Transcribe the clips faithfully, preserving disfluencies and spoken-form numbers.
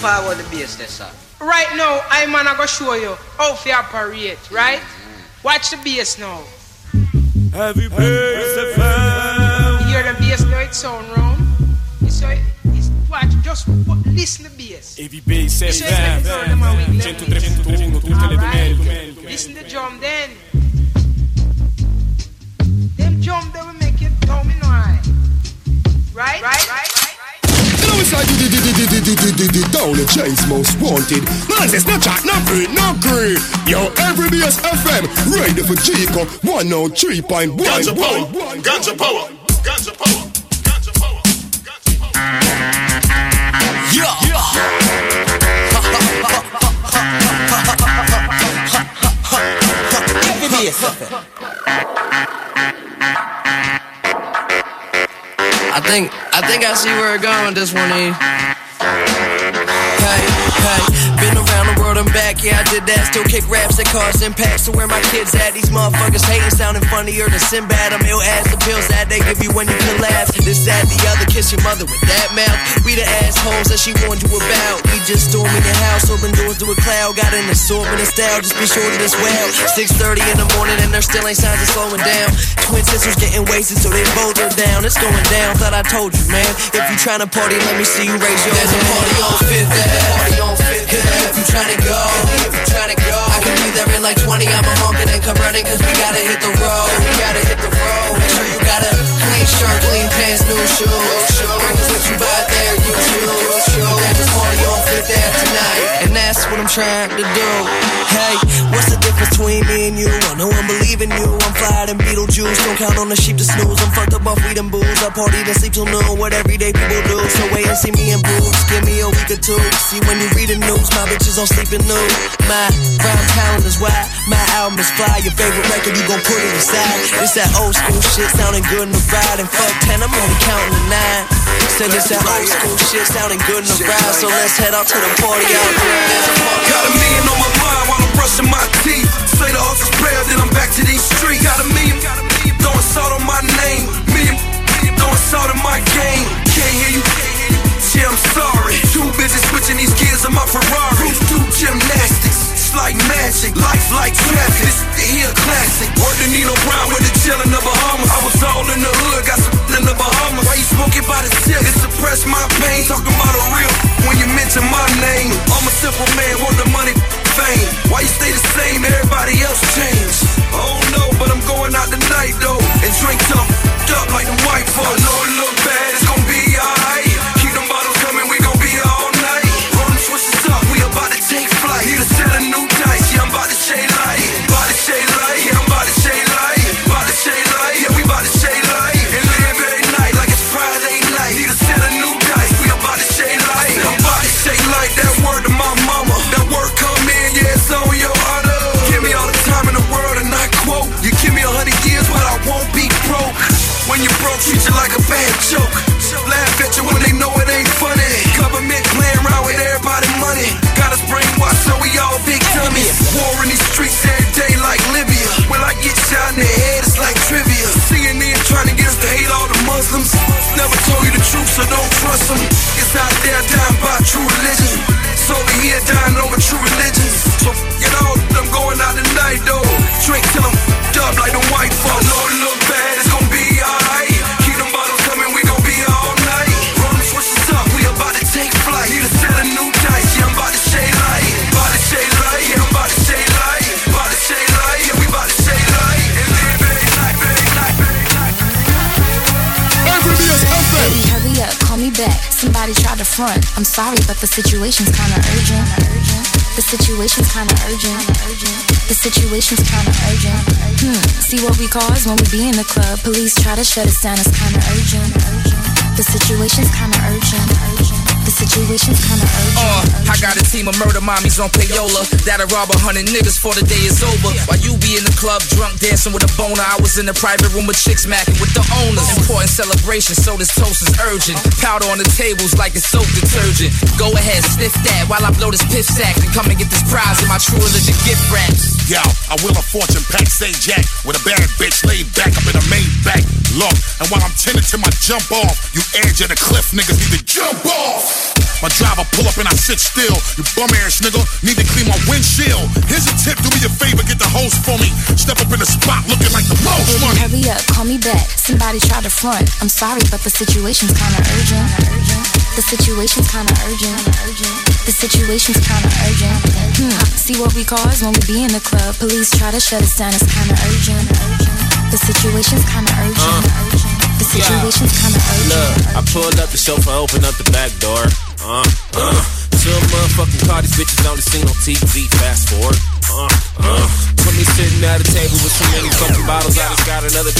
forward the bass there, sir. Right now, I'm gonna go show you how to operate, right? Mm-hmm. Watch the bass now. Heavy bass F M. You hear the bass now, it sound round. So it's, watch, just listen to the bass. Heavy bass F M. centotré punto uno, tutte le domeniche. Listen to the drum then. Them drum they will make you domino high. Right? Right? Right? Now it's like down the chase most wanted. Man, there's no chat, no free, no green. Yo, every bass F M, ready for Chico. one oh three point one. Ganja power, ganja power, ganja power, ganja power, ganja power. Yeah, yeah. Every bass F M. I think, I think I see where it's going with this one, E. Hey, hey, been around the world and back, yeah, I did that. Still kick raps at cars and packs. So where my kids at? These motherfuckers hating, sounding funnier than Sinbad. I'm ill as the pills that they give you when you can laugh. This, that, the other, kiss your mother with that mouth. We the assholes that she warned you about. We just storming your house, open doors to a cloud. Got an assortment of style, just be sure that it's well. six thirty in the morning and there still ain't signs of slowing down. Twin sisters getting wasted, so they both are down. It's going down, thought I told you, man. If you tryna party, let me see you raise your hand. There's a party on Fifth Ave. Party on Fifth Ave. If you tryna go, if you tryna go, I can be there in like twenty. I'm a honkin' and come running, cause we gotta hit the road. We gotta hit the road. Make sure you got a clean shirt, clean pants, new shoes. Cause what you buy there, you choose. There's a party on Fifth Ave tonight, and that's what I'm trying to do. Hey, what's the difference between me and you? I know I'm believing you. I'm flyer than Beetlejuice. Don't count on the sheep to snooze. I'm fucked up off weed and booze. I party then sleep till noon. What everyday people do. So wait and see me improve. Just give me a week or two. See when you read the news, my bitches on sleeping nude. My rhyme talent is why my album is fly. Your favorite record, you gon' put it aside. It's that old school shit sounding good in the ride. And fuck ten, I'm only counting to nine. Said it's that old school shit sounding good in the ride. So let's head out to the party out there. Got a million on my mind while I'm brushing my teeth. Say the hustle's prayer, then I'm back to these streets. Got a million, throwing salt on my name. Million, throwing salt in my game. Can't hear you, yeah, I'm sorry. Too busy switching these gears on my Ferrari. Roof do gymnastics, it's like magic. Life like traffic, this here classic. Word to Nino Brown with the chill in the Bahamas. I was all in the hood, got some in the Bahamas. Why you smoking by the tip? It suppress my pain, talking about a real when you mention my name. I'm a simple man, want the money, fame. Why you stay the same, everybody else change? Oh no, but I'm going out tonight though, and drink till I'm f***ed up like the white folks. I know it look bad, it's gon' be alright. Keep them bottles coming, we gon' be here all night. Roll them switches up, we about to take flight. Need to set a new dice, yeah, I'm about to shade light. About to shade light, yeah, I'm about to shade light. About to shade light, yeah, we about to shade light. And live every night like it's Friday night. Need to set a new dice, we about to shade light. I'm about to shade light, that word to my mama. That word come in, yeah, it's on your honor. Give me all the time in the world and I quote. You give me a hundred years, but I won't be broke. When you broke, treat you like a bad joke. Laugh at you when they know it ain't funny. Government playing around with everybody's money. Got us brainwashed, so we all big dummies. War in these streets every day like Libya. When I get shot in the head, it's like trivia. C N N trying to get us to hate all the Muslims. Never told you the truth, so don't trust them. It's out there dying by true religion. It's over here dying over true religions. So you know, I'm going out tonight though. Drink till I'm f***ed up like the white folks. I know it look bad, it's gon' be alright. Keep them bottles coming, we gon' be here all night. Roll them switches up, we about to take flight. Need to set a new dice, yeah, I'm about to shade light. About to shade light, yeah, I'm about to shade light. About to shade light, yeah, we about to shade light. And live every night, every night, every night. Every bass F M. Baby, hurry up, call me back. Somebody tried to front. I'm sorry, but the situation's kinda urgent. The situation's kinda urgent. The situation's kinda urgent. Hmm. See what we cause when we be in the club. Police try to shut us down. It's kinda urgent. The situation's kinda urgent. The situation's kinda urgent. Uh, I got a team of murder mommies on payola that'll rob a hundred niggas before the day is over. While you be in the club drunk dancing with a boner, I was in the private room with chicks macking with the owners. Important celebration, so this toast is urgent. Powder on the tables like it's soap detergent. Go ahead, sniff that while I blow this piff sack and come and get this prize in my true religion gift wraps. Yo, I will a fortune pack, say Jack, with a bad bitch laid back up in a main back. Look, and while I'm tending to my jump off, you edge of the cliff niggas need to jump off. My driver pull up and I sit still. still. You bum ass nigga, need to clean my windshield. Here's a tip, do me a favor, get the host for me. Step up in the spot looking like the most money. Hurry up, call me back. Somebody tried to front. I'm sorry, but the situation's kinda urgent. The situation's kinda urgent. The situation's kinda urgent. Hmm. See what we cause when we be in the club. Police try to shut us down. It's kinda urgent. The situation's kinda urgent. Uh. The situation's kinda urgent. Look, I pulled up the chauffeur, opened up the back door. Uh, uh. Two motherfucking car, these bitches only seen on T V. Fast forward. Uh, uh. Put me sitting at a table with too many fucking bottles. I just got another.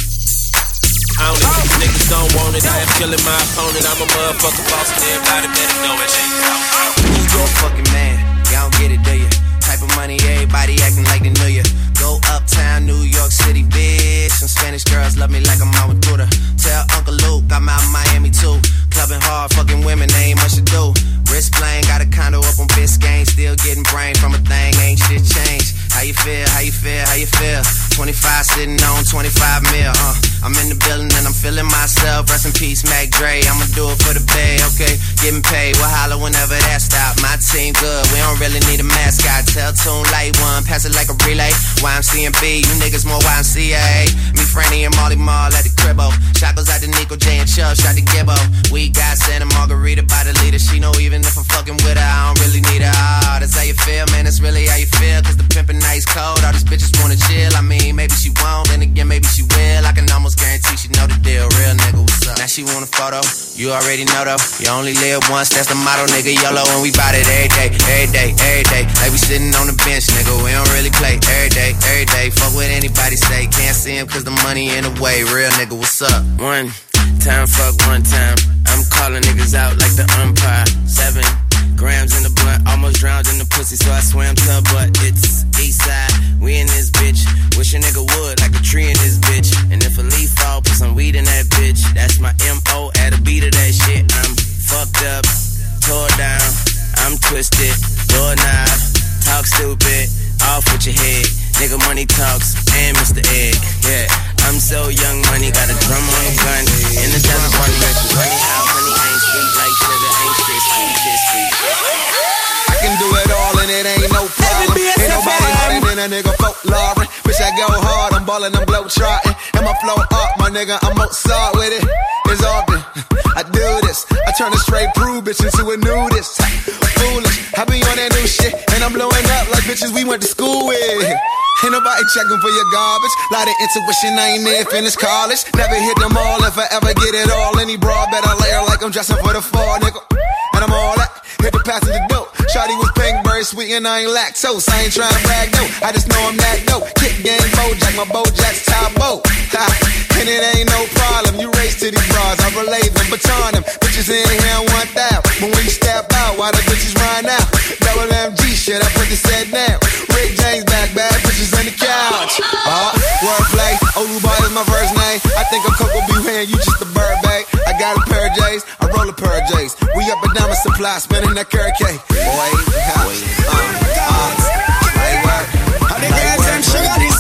I don't know if niggas don't want it. I am killing my opponent. I'm a motherfucking boss, and everybody better know it. New York fucking man, y'all don't get it, do ya? Type of money, everybody acting like they knew ya. Go uptown, New York City, bitch. Some Spanish girls love me like I'm out with Buddha. Tell Uncle Luke I'm out in Miami too. Clubbing hard, fucking women, they ain't much to do. Wrist playing, got a condo up on Biscayne. Still getting brain from a thing, ain't shit changed. How you feel, how you feel, how you feel? twenty-five sitting on twenty-five mil, uh. I'm in the building and I'm feeling myself. Rest in peace, Mac Dre. I'ma do it for the bay, okay? Getting paid, we'll holler whenever that stop. My team good, we don't really need a mascot. Tell Tune Light One, pass it like a relay. Y M C and B, you niggas more Y M C A. Me, Franny, and Molly Mall at the cribbo. Shot goes out to Nico J and Chubb, shot to Gibbo. We got Santa Margarita by the leader. She know even if I'm fucking with her, I don't really need her. Oh, that's how you feel, man, that's really how you feel. Cause the pimpin' nice cold, all these bitches wanna chill. I mean, maybe she won't, then again, maybe she will. I can almost guarantee she know the deal. Real nigga, what's up? Now she want a photo, you already know though. You only live once, that's the motto, nigga. YOLO, and we bout it every day, every day, every day. Like we sitting on the bench, nigga, we don't really play. Every day, every day, fuck what anybody say. Can't see him cause the money in the way. Real nigga, what's up? One time, fuck one time. I'm calling niggas out like the umpire. Seven grams in the blunt, almost drowned in the pussy, so I swam to her butt. It's east side, we in this bitch. Wish a nigga would, like a tree in this bitch. And if a leaf fall, put some weed in that bitch. That's my M O at a beat of that shit. I'm fucked up, tore down, I'm twisted, doorknob, talk stupid, off with your head. Nigga money talks, and Mister Egg, yeah. I'm so young, money got a drum on a gun. In the desert, money, money out, honey ain't sweet like sugar, ain't shit sweet, this sweet. I can do it all and it ain't no problem. Ain't nobody harder than a nigga folklore. Bitch, I go hard, I'm ballin', I'm glow trotting. And my flow up, my nigga, I'm Mozart with it. It's often I do this, I turn a straight prude bitch into a nudist. Foolish, I be on that new shit, and I'm blowing up like bitches we went to school with. Ain't nobody checking for your garbage. Lot of intuition, I ain't near finished college. Never hit them all, if I ever get it all. Any broad better layer like I'm dressing for the fall, nigga. And I'm all that, hit the passenger dope. Shawty was pink, very sweet, and I ain't lactose. I ain't trying to brag, no, I just know I'm that dope. Kick game, Bojack, my Bojack's top boat. And it ain't no problem, you race to these bras. I relay them, baton them. Bitches in here want that. But when you step out, why the bitches run out? Double M G shit, I put the set down. Rick James back, bad bitches on the couch. Uh, wordplay, Oluba is my first name. I think I'm Coco B. Hand, you just a bird, babe. I got a pair of J's, I roll a pair of J's. We up and down my supply, spinning that carrot cake. Boy, uh, uh, uh, hey, work. How the girls them sugar this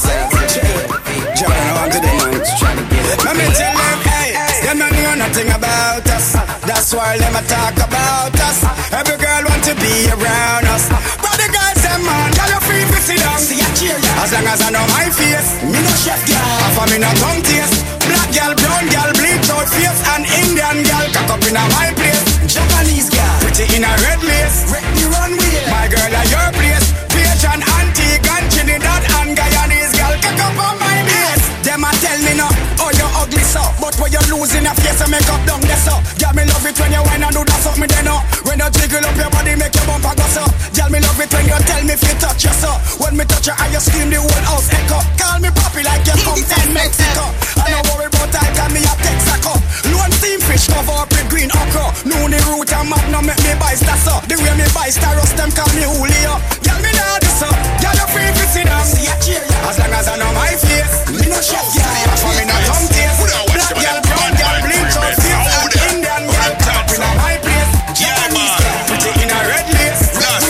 jumping on to the man. Let me tell them, hey, them don't know nothing about us. That's why them a talk about us. Every girl want to be around us. But the girls them man, girl you free to sit down. See a cheer, as long as I know my face, me no chef girl. Half of me no tongue taste. Black girl, brown girl, bleach out face, and Indian girl cock up in a my place. Japanese girl, pretty in a red lace. Wreck the runway, my girl at your place. Asian, Antique, and Trinidad and Guyanese girl cock up on my base. Them a tell me no, oh you ugly so, but when you losing your face, you make up down there so. Girl me love it when you whine and do that suck me then no. When you jiggle up your body, make your bumper go so. Girl me love it when you tell me if you touch your so. When me touch your eye, you scream the whole house echo. Call me papi like you come from Mexico. I don't worry about I call me a Texaco. Lone steam fish cover up with green okra. Know the root and magnum make me buy star so. The way me buy star us them call me Julio. Girl me know this so. Girl you free to sit down. See a cheer. As long as I know my face, me no chef girl. For me no tongue taste. Black girl, brown girl, bleach out face, and Indian girl top in my place. Japanese girl, pretty in a red lace.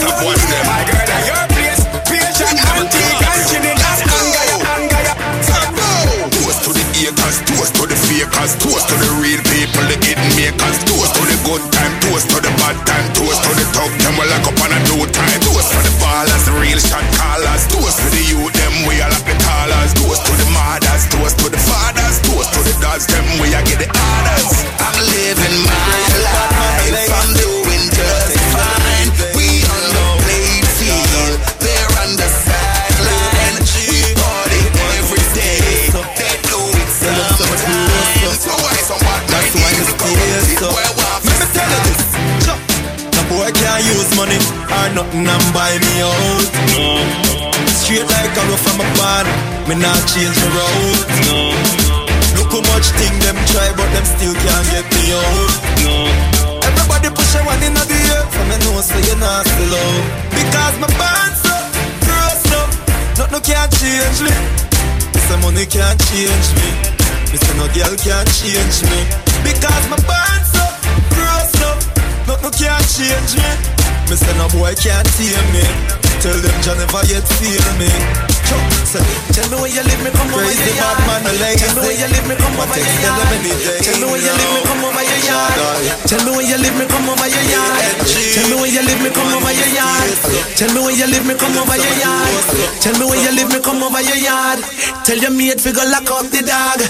My girl at your place. Asian, Antique, and Trinidad, Angaya, Angaya. Toast to the acres, toast to the fakers, toast to the real people, the hidden makers, toast to the good time, toast to the bad time, toast to the tough them will lock up on man a do time. Toast for the ballers, the real shot callers. Toast for the youth, them we all like the callers. Toast to the mothers, toast to the fathers. Toast to the dogs, them we a get the orders. I'm living my life, I'm doing just fine. We on the playing field, they're on the sideline. We party every day, they do it sometimes. So why someone that's why it's still so. Let me tell you this. The boy can't use money or nothing and buy me out. Straight like I go from a barn, me not change the road. Look how much thing them try, but them still can't get me out. Everybody push a one in the air, so me know so you're not slow. Because my band's up, gross up, nothing can't change me. This money can't change me. This no girl can't change me. Because my band's up, gross up, nothing can't change me. Me say no boy can't tame me. Tell them John never yet feel me. Tell me where you live, me come over your yard. Tell me where you live, me come over your yard. Tell me where you live, me come over your yard. Tell me where you live, me come over your yard. Tell me where you live, me come over your yard. Tell me where you live, me come over your yard. Tell me where you live, me come over your yard. Tell your mate figure lock up the dog.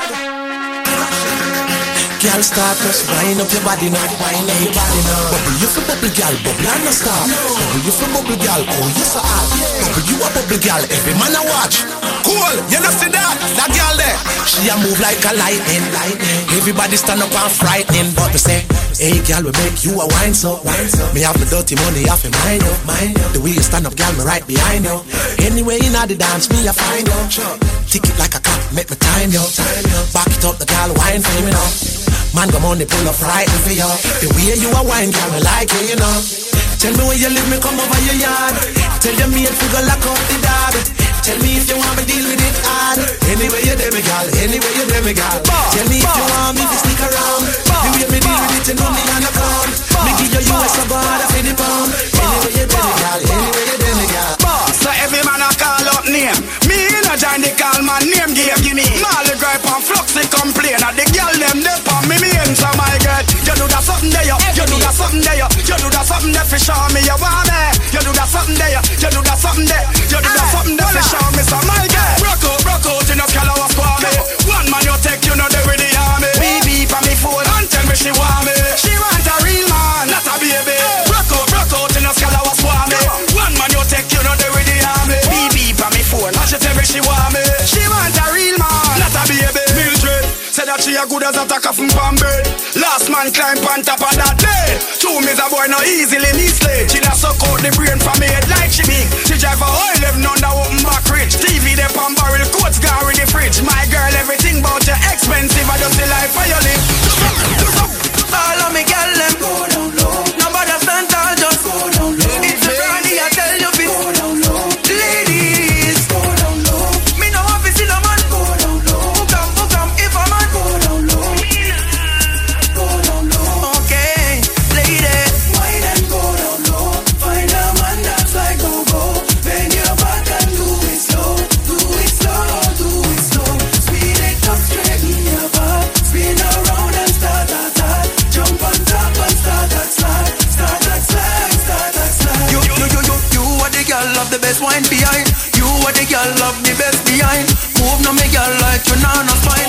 Girl, start press, wind up your body now, wind up your body now. Bubble, you for bubble, girl, bubble and no stop. Bubble, you for bubble, girl, oh you so hot. Bubble, you a bubble, girl, every man a watch. Cool, you know see that, that girl there. She a move like a lightning, lightning. Everybody stand up and frightening, but me say, hey girl, we make you a wine so, wine so. Me have the dirty money off in mind, yo, mind yo. The way you stand up, girl, me right behind you. Anyway, in the dance, me a find you. Tick it like a cop, make me time yo. Back it up, the girl, wine for me now. Man, come on, they pull up frightened for you. The way you a wine, girl, me like it, you know. Tell me where you live, me come over your yard. Tell your mate to go lock up the dog. Tell me if you want me deal with it hard. Anyway you there, me girl, anyway you there, me girl. Tell me if you want me to stick around. The way me deal with it, you know me on the ground. Me give you U S a bar, I feel the pound. Anyway you there, me girl, anyway you there, me girl. So every man a call up name. Me in a join the call man name give give me. Molly gripe and flux they complain. And the girl them they pon me me enter my girl. You do that something there, you do that something there, you do that something there for show me you want me. You do that something there, you do that something there, you do that something there for show me so my girl. Rock out, rock out in a scala was for me. One man you take, you know they with the army. B B for me phone and tell me she want me. She want a real man, not a baby. Rock out, rock out in a scala was for me. One man you take, you know they with the army. B B for me phone and she tell me she want me. She want a real man, not a baby. Mildred said that she a good as a tacker from Bambi. Last man climb on top of that bed. Two me's a boy no easily misled. She da suck out the brain from me head like she big. She drive a oil living under open back ridge. T V dey pan barrel, coats gone in the fridge. My girl, everything about you expensive. I just the life for you live. All of me girl them go down low. Nobody stand tall, just go down low. It's a brandy, I tell you fit. Go down low. Ladies, go down low. Me no want to see no man. Go down low. Book 'em, book 'em, if a man go down low. Go down low. Okay, ladies, wine and go down low. Find a man that's like go go. Bend your back and do it slow. Do it slow, do it slow. Speed it up, straighten your back. Spin around and start that that. Jump on top and start that slide. Start that slide, start that slide. You, you, you, you, you are the girl of the best wine behind. You are the girl of the best behind. Move no me girl like you know no fine.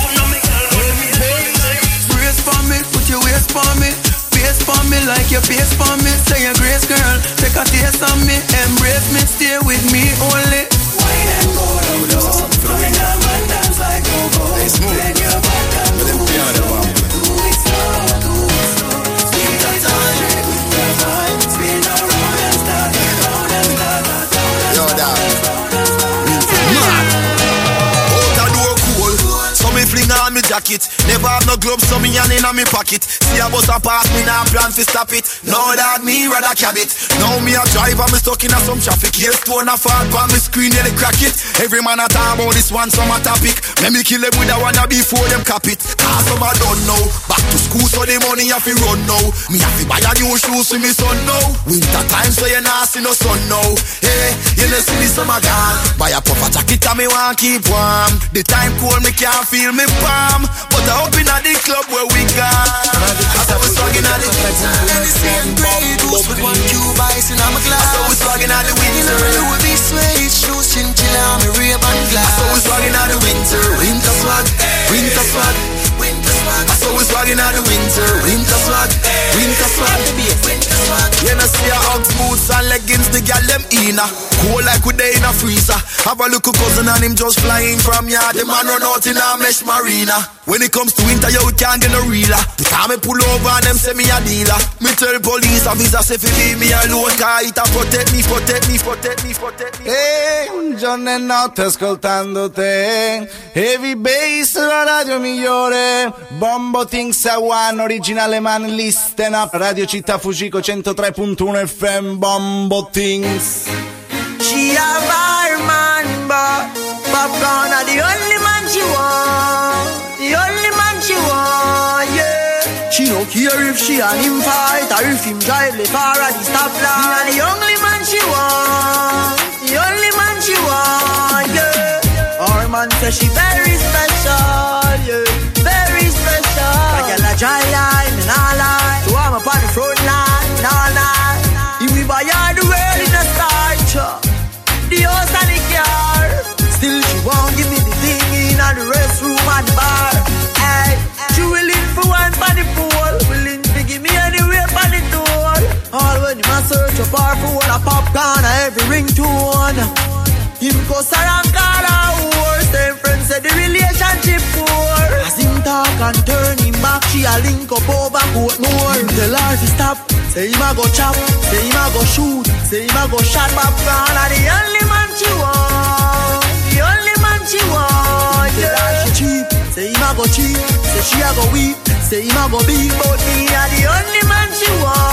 Brace for me, put your waist for me. Face for me like your face for me. Say a grace girl, take a taste of me. Embrace me, stay with me only. Wine and go down low. Find a man dance like go go. Bend your back and do it slow. Do it slow, do it slow. Spin that time, your mind. Spin around and start it round and start that down. Yo, dog. Mad. Out a door cool. So me fling on me jacket. Never have no gloves, so me hand in on me pocket. See a bus a pass, me nah plan to stop it. Now that me rather cab it. Now me a drive and me stuck in a some traffic. Yes, stone a fall on me screen, yeah, they crack it. Every man a talk about this one, some a topic. Me me kill them with a one before them cap it. Cause some a don't know. Back to school, so the money have to run now. Me have to buy a new shoes for me son now. Winter time, so you nah see no sun now. Hey, you know see the summer gone. Buy a puffer jacket and me want keep warm. The time cold, me can't feel me palm. But I up in the club where we got. I saw we swagging at the Hennessy and Grey Goose with one cube ice in my glass. I saw we swagging at the winter. Louis V suede shoes, chinchilla on my Ray-Ban glass. I saw we swagging at the winter, winter swag, winter swag, winter swag. I saw we swagging at the winter, winter swag, winter swag, winter swag. You know see a Uggs boots and leggings, the gal them in a cold like we day in a freezer. Have a little cousin and him just flying from yard. The man run out in a mesh marina. When it comes to winter, yo, we can't get no realer. The time me pull over and them say me a dealer. Me tell the police officer say fi leave me alone, cause it a protect me, protect me, protect me, protect me. E un giorno e notte ascoltando te, Heavy Bass, la radio migliore. Bombo Things a One, originale man, listen up. Radio Città Fucico centotré punto uno F M, Bombo Things. She a fireman, but Popcorn are the only man she want, the only man she want, yeah. She don't care if she and him fight or if him drive the car at the stoplight. Me are the only man she want, the only man she want, yeah. Our man says she very special, yeah, very special. Like a dry line and all line, so I'm up on the front line, all line. If we buy all the world in a start, the house and the car. Still she won't give me the thing in the restroom and the bar. Hey, she willing for one for the pool, willing to give me anywhere for the door. All when you must search a bar for a popcorn or every ringtone. Him cuss her and call her whore. Same friends say the relationship poor. As him talk and turn him back, she a link up over Portmore. Him tell her to stop, say him a go chop, say him a go shoot, say him a go shot popcorn. And the only man she want, the only man she want, yeah. She cheap, say him a go cheap, say she a go weep, say him a go beat. But me a the only man she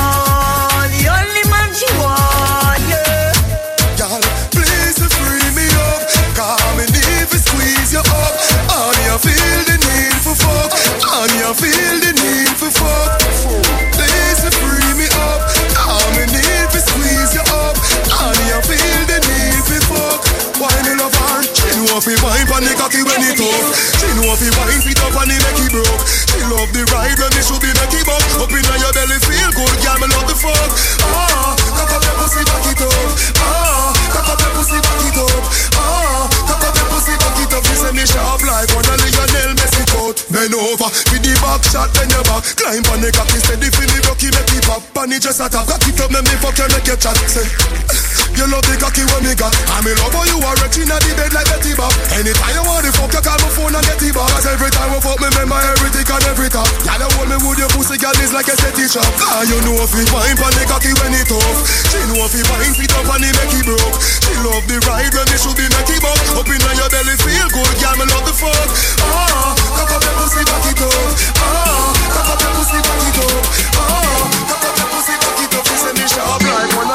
want, the only man she want, yeah. Y'all, please free me up, cause me need to squeeze you up. And you feel the need for fuck, and you feel the need for fuck. Please free me up, cause me need to squeeze you up, and you feel the need for fuck. Why me love her? She know if he wine pon the cocky when it tough. She know if he wine fit up and he make it broke. She love the ride when me should be make it buck. Up inna your belly feel good, girl, me love the fuck. Ah, cock up your pussy, back it up. Ah, cock up your pussy, back it up. Ah, cock up your pussy, back it up. You say me sharp like one of Lionel Messi coat. Bend over, with the back shot, then your back. Climb on the cocky, steady feel the rocky, make it pop. And it just a tap, cock it up, make me fuck you, make you chat. Say, you love the cocky when me got. I me love how you are rich inna the bed like Betty Bob. Anytime you want the fuck, you call my phone and get it back. Cause every time we fuck, me remember everything and every talk. Y'all you hold me with your pussy, girl, is like a steady shop. Cause you know if it wine pon the cocky when it tough. She know if it wine fit up and it make it broke. She love the ride when it should be make it buck. Up inna your belly feel good, girl, me love the fuck. Ah, cock up your pussy, back it up. Ah, cock up your pussy, back it up. Ah, cock up your pussy, back it up. You say me sharp like one of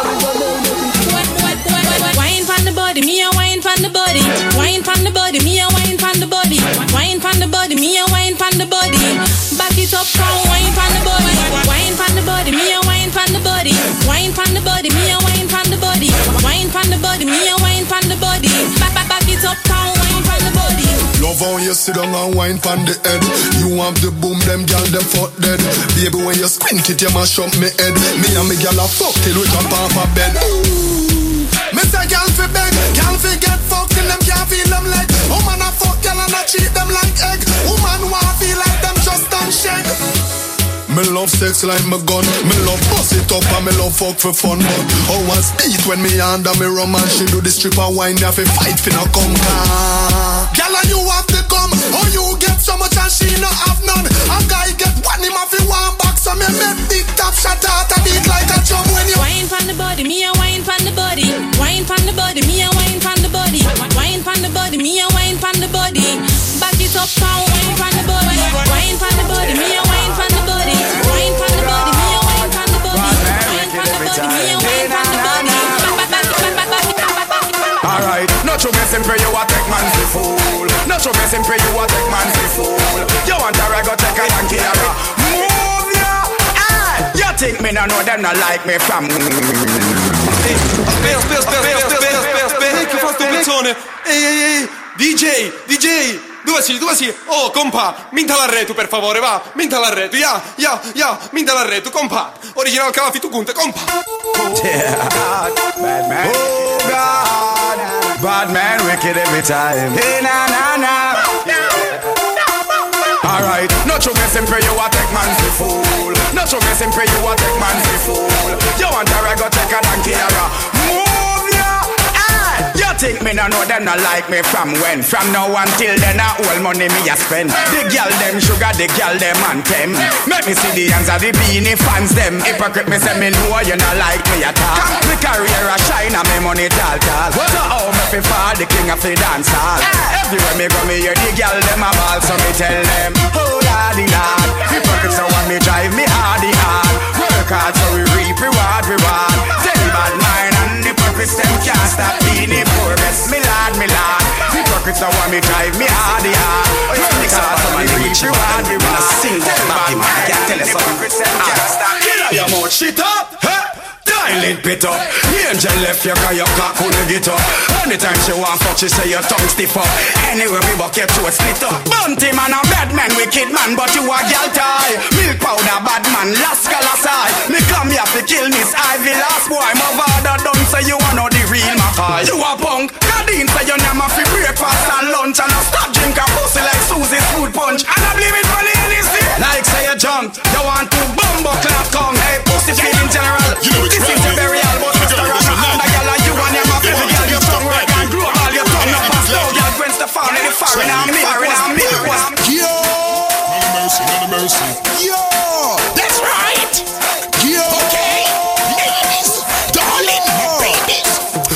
Wine from the body, me a wine from the body. Wine from the body, me a wine from the body. Wine from the body, me a wine from the body. Back it up, come wine from the body. Wine from the body, me a wine from the body. Wine from the body, me a wine from the body. Wine from the body, me a wine from the body. Back back back it up, come wine from the body. Love how you sit down and wine from the head. You have the boom, them gal them fuck dead. Baby when you squint it, you mash up me head. Me and me gal a fuck till we jump off a bed. Me say gal fi beg, gal fi get fucked and them can't feel them leg. Woman a fuck gal and a treat them like egg. Woman want feel like them just don't shake. Me love sex like my gun. Me love bust it up and me love fuck for fun. But how I speak when me under me rum and she do the stripper wine, you have to fight for no come. Gal and you have to come. Oh you get so much and she no have none. A guy get one him have to one back. So me make big top shot out a beat like a drum when you wine from the body, me a wine from the body. Wine from the body, me a wine from the body. Wine from the body, me a wine from the body. Back it up, come wine from the body. Wine from the body, me a wine from the body. Wine from the body, me a wine from the body. Wine from the body, me a wine from the body. Alright, not you messing pray you a take man to fool. Not you messing pray you a take man to fool. You want a rag or take a yankee a ra. Move ya, ah. You think me no know them not like me from. Spel, spel, spel, spel, spel, spel, spel. Ik je vast op het tonen. Hey, hey, hey. D J, D J. Doe así, tú así. Oh, compa, minta la retu, per favore, va. Minta la retu, ya, ya, ya. Minta la retu, compa. Original Calafi tu Kunte, compa. Yeah. Bad man. Oh, God. Bad man, wicked every time. Hey, na, na, na. Alright, not you guess him pray you a take man for fool. Not you guess him pray you a take man for fool. You want a rag go take a donkey a move ya. Ah, you think me no know them not like me from when? From now until then a all money me a spend. The girl them sugar, the girl them anthem. Make me see the hands of the beanie fans them. Hypocrite me say me know you not like me at all. Me career a shine and me money tall tall. So how me fi fall the king of the dance hall? Everywhere me go me hear the girl them a ball, so me tell them, oh lordy lord, hypocrites so want me drive me hardy hard. Work hard so we reap reward reward. Tell the bad mind and hypocrites them can't stop being the poorest. Me lord, me lord, hypocrites so want me drive me hardy hard. Work hard so we reap reward reward. Tell the bad mind and hypocrites them can't stop. Kill your mouth shit up, huh? Dial it bit up. The angel left you cause your cock couldn't get up. Anytime she want fuck she say your tongue stiff up. Anyway we buck your throat split up. Bounty man a bad man, wicked man, but you a gal tie. Milk powder bad man, last galasai. Me come here to kill Miss Ivy last boy. My father done say you are not the real Mackay. You a punk, Cadine say your name a free breakfast and lunch. And I stop drink a pussy like Susie's food punch. And I believe it for the N C. Like say you jump, you want to bumbo clap come. Hey pussy feeling general. You know this is a burial, but Mister Rana and the gal like you and them a feel the gal. Your tongue right and global, your tongue up and slow. Gal Gwen Stefani, the foreign and me, foreign and me. Yo, not mercy, not mercy. Yo, that's right. Yo, okay, ladies, darling, babies.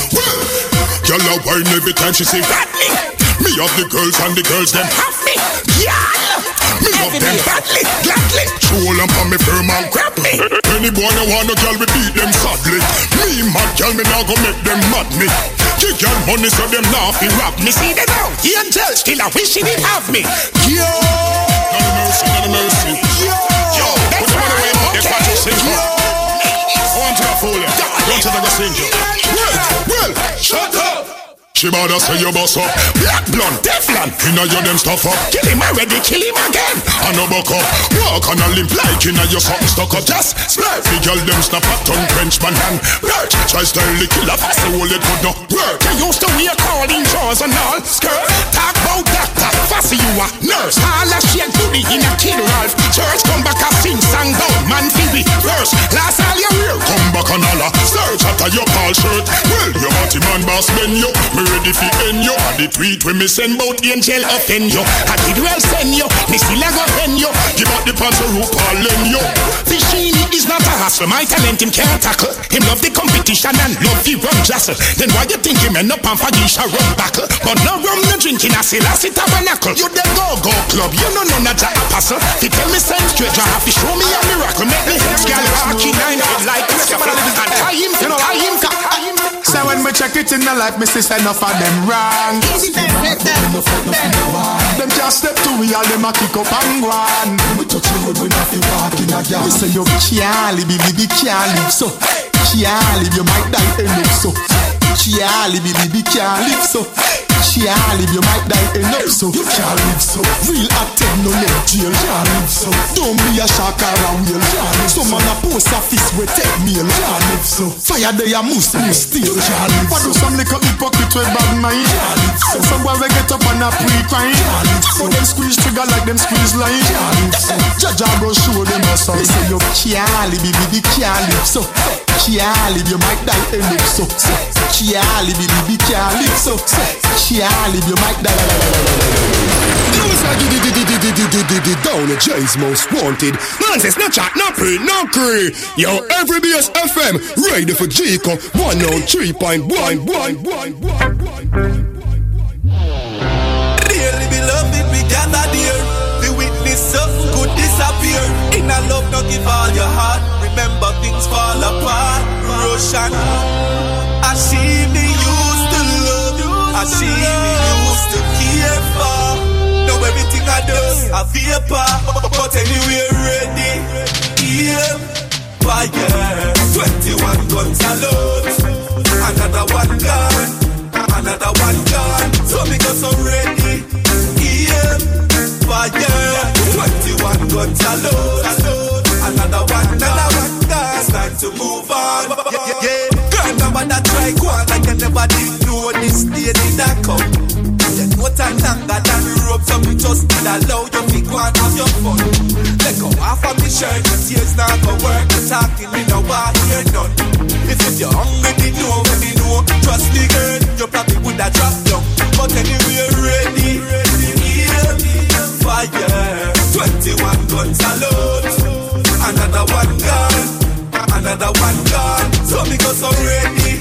Girl a whine every time she say badly. Me have the girls and the girls them have me. Girl, me love them badly, gladly. Show them on me firm and grab me. Any boy no want no girl we beat them sadly. Me mad girl me now go make them mad me. Give girl money so them now fi rob me. See them now, angel still a wish she did have me. Yo, not a mercy, not a mercy. Yo, yo, put them on the way up. That's what you sing for. I want to fool you. Don't you never sing you. Well, well, shut up. She bother say you boss up. Black blonde, Teflon, inna your them stuff up. Kill him already, kill him again. I no buck up. Walk on a limp like inna your something stuck up. Just spread the girl them snap a tongue French man hand. Lurch, try style the killer fast the whole it could not work. You used to wear calling drawers and all skirt. Talk about doctor, fast you a nurse. All a shake booty in a kid Ralph. Church come back a sing song down man fi be first. Last all you wear come back and all a search after your Paul shirt. Well, your body man boss men you. Ready fi end you. And the tweet when me send bout angel offend you. I did well send you. Me still a go offend you. Give out the pants or rope all lend you. Fishini is not a hustle. My talent him can't tackle. Him love the competition and love the run jostle. Then why you think him end up on Fagisha run backle? But no rum no drinking a Selassie tabernacle. You the go-go club. You know none of the apostle. He tell me send straight. You have to show me a miracle. Make me scale hockey nine head like this. And tie him, you know, tie him, tie him. So when me check it in the life, me see enough of them wrong. Them just step to we all them a kick up and go on. We touch the road when I feel walking again. We say you can't live, baby, can't live so. Can't live, you might die and live so. Can't live, baby, can't live so. Can't live, you might die and live so. You can't live so. Real active, no no jail. Can't live so. Don't be a shark or a whale. Can't live so. Man a post office we take meal. Can't live so. Fire they a moose, moose steal. Can't live so. But do some little hypocrite with bad mind. Can't live so. Some boy we get up on a pre-crime. Can't live so. Them squeeze trigger like them squeeze line. Can't live so. Jaja go show them a song. They say you can't live, baby, can't live so. Can't live, you might die and live so. Can't live, baby, can't live so. Can't live, you might die. Down the J's most wanted. Nonsense, no chat, no pre, no cree. Yo, every B S F M, ready for Chico. one oh three point one. Dearly beloved, we gather dear. The witness something could disappear. In a love, not give all your heart. Remember things fall apart. Russian, I see me used to love. I see me used to care for. Now everything I do, I vapor. But anyway, ready, yeah, fire. Twenty-one guns alone. Another one gone. Another one gone. So me go so ready, yeah. gun salute. Another one, another one, it's time to move on. Yeah, yeah, yeah. Girl, nobody try go on like you never did know this day did not come. You know time longer than rope, so we just did allow you to go and have your fun. Let go off of me shirt, your tears not go work. You talking, me no want hear none. If if you're hungry, you know when you know. Trust me, girl, you probably would have dropped down. But anyway, ready, ready, hear me, fire. Twenty-one guns salute. Another one gone, another one gone. So me go so ready,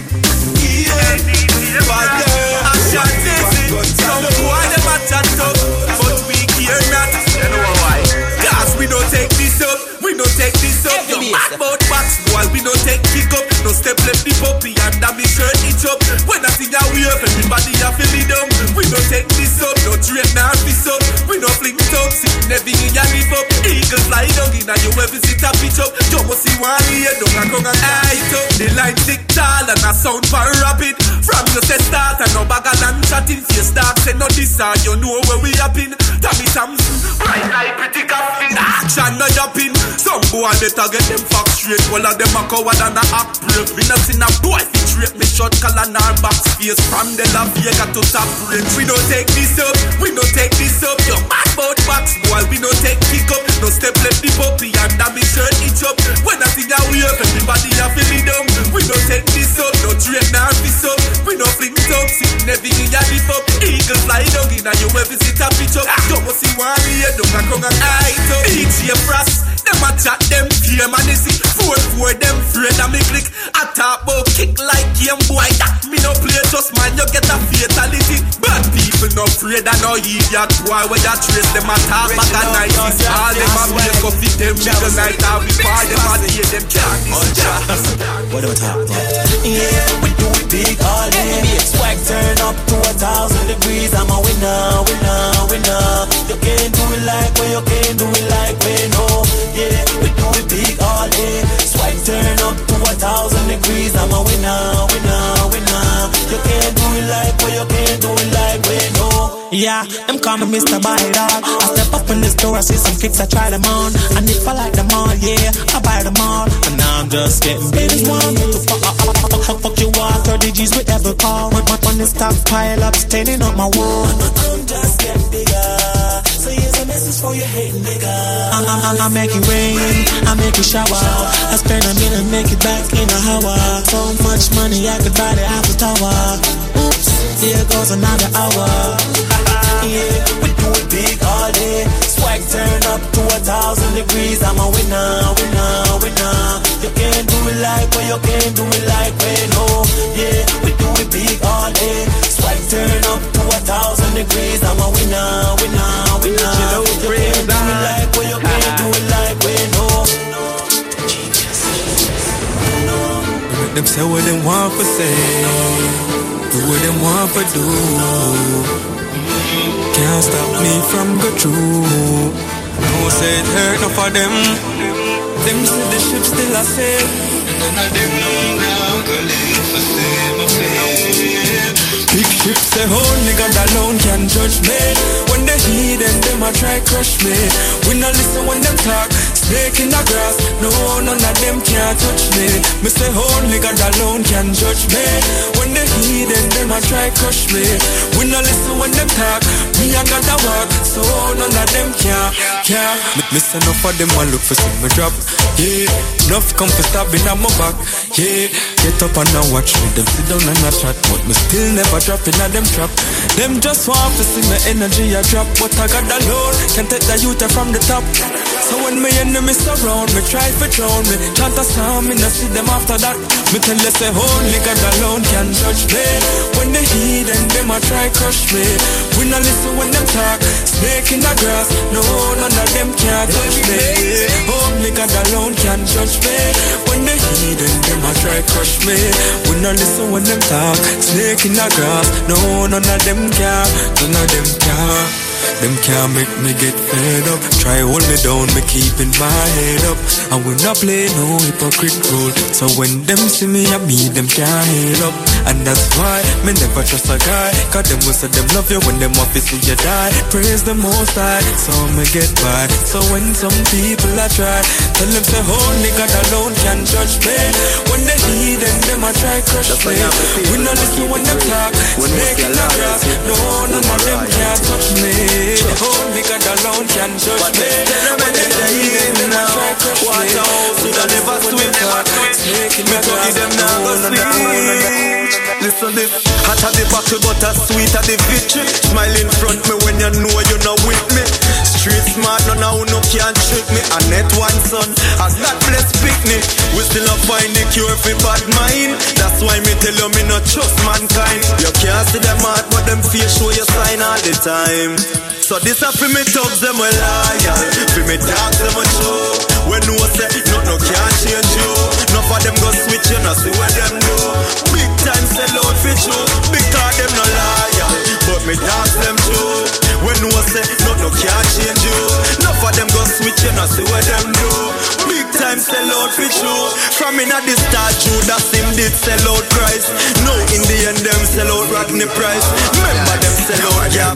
yeah, fire. Action this, some boy them a chat up, but we care not. You know why? Cause we don't take this up, we don't take this up. Your mad mouth box boy, we don't take kick up. No step left the puppy and that me shirt it up. When I see ya we up, everybody a feel it down. We don't take this up, no trade nor fist up. We don't fling it up, sit never in ya lift up. Eagles fly down in a you ever sit a pitch up. You must see one here, don't a come and eye it up. The line tick tall and a sound for rapid. From you say start and no bag and chatting. If you start say no this or you know where we happen. Tommy Thompson, right like pretty coffin. Action no yapping. Some boy better get them facts straight. All of them a coward and a act brave. Me not seen a boy fit rate me short collar nor box face. From the La Vega to top range. We don't take this up, we don't take this up. Your mad bout box boy, we don't take kick up. No step left the puppy and that me shirt it up. When I see that we up, everybody a feel it down. We don't take this up, no trade nor fist up. We don't fling it up, sit never in ya lift up. Eagles fly down in a you ever sit a pitch up. Don't want see one here, don't a come and eye it up. D J Frost, them a chat, them fear man they see. Four four them afraid of me click. I talk about kick like game boy. That me no play just man, you get a fatality. Bad people no afraid of no idiot boy. When you trace them a talk back at night. All them a make up fit them middle night. How we fire them a day them can't this. What do we talk about? Yeah, we do it big all day. Swag turn up to a thousand degrees. I'm a winner, winner, winner. You can't do it like we, you can't do it like we, no. Yeah, we do it big all day. Swag turn up to a thousand degrees. I'm a winner, winner, winner. You can't do it like we, you can't do it like we, no. Yeah, them call me Mister Buy Dog. I step up in the store, I see some kicks, I try them on. And if I like them all, yeah, I buy them all. And now I'm just getting big. Want me to fuck, fuck, fuck, fuck, fuck you all, thirty G's with every call. When on the stock pile up, standing up my wall. I'm just getting bigger. So here's a message for you hating nigga. I, I, I make it rain, I make it shower. I spend a minute, make it back in a hour. So much money, I could buy the Eiffel Tower. Oops, here goes another hour. Yeah, we do it big all day. Swag turn up to a thousand degrees. I'm a winner, winner, winner. You can't do it like we, you can't do it like we, no. Yeah, we do it big all day. Swag turn up to a thousand degrees. I'm a winner, winner, winner. You can't do it like we, you can't do it like we, no. Them say what them want for say, do what them want for do. Can't stop me from go through. No say it hurt enough for them. Them say the ship still a sail. None of them know now go live for same a flame. Big ship say only God alone can judge me. When they hear them, them a try crush me. We no listen when them talk. Snake in the grass, no, none of them can't touch me. Me say only God alone can judge me. When they hear them, them a try crush me. We no listen when them talk. Me I got a walk, so none of them can't, can't. Me, me say enough of them a look for see me drop. Yeah, enough come for stabbing on my back. Yeah, get up and now watch me. Them sit down and a chat, but me still never drop in a them trap. Them just want to see my energy a drop, but I got alone can take the youth from the top. So when me enemies surround me, try to drown me. Chant a song, me not see them after that. Me tell you say only God alone can judge me. When they hear them, them a try crush me. We not listen when them talk. Snake in the grass, no, none of them can touch me. Only God alone can judge me. When they hear them, them a try crush me. We not listen when them talk. Snake in the grass, no, none of them can. None of them can. Them can't make me get fed up. Try hold me down, me keeping my head up. And we not play no hypocrite role. So when them see me, I meet them can't heal up. And that's why me never trust a guy. Cause them will say them love you when them want to see you die. Praise the most high, so me get by. So when some people I try, tell them say, oh nigga alone can judge me. When they hear them, them I try crush me. We no listen when them talk, making a graph. No, none of them can touch me. Oh nigga alone can judge me. When they hear them, them I try crush me. We no never swim, never swim. Me to give them now go sleep. Listen this, hot at the buckle but as sweet at the victory. Smile in front me when you know you're not with me. Street smart, none of who no can trick me. I net one son, as that blessed picnic. We still not find the cure for bad mind. That's why me tell you me not trust mankind. You can't see them heart but them face show you sign all the time. So this a for me thugs them well loyal, for me dogs them a true. When no say, no no can't change you. Enough of them go switch you, no see what them do. Big time sell out for true, because them no loyal, but me dogs them true. When no say, no no can't change you. Enough of them go switch you, no see what them do. Big time sell out for true. From in at the start, Judas him did sell out Christ. No in the end them sell out Rodney Price. Remember them sell out yeah.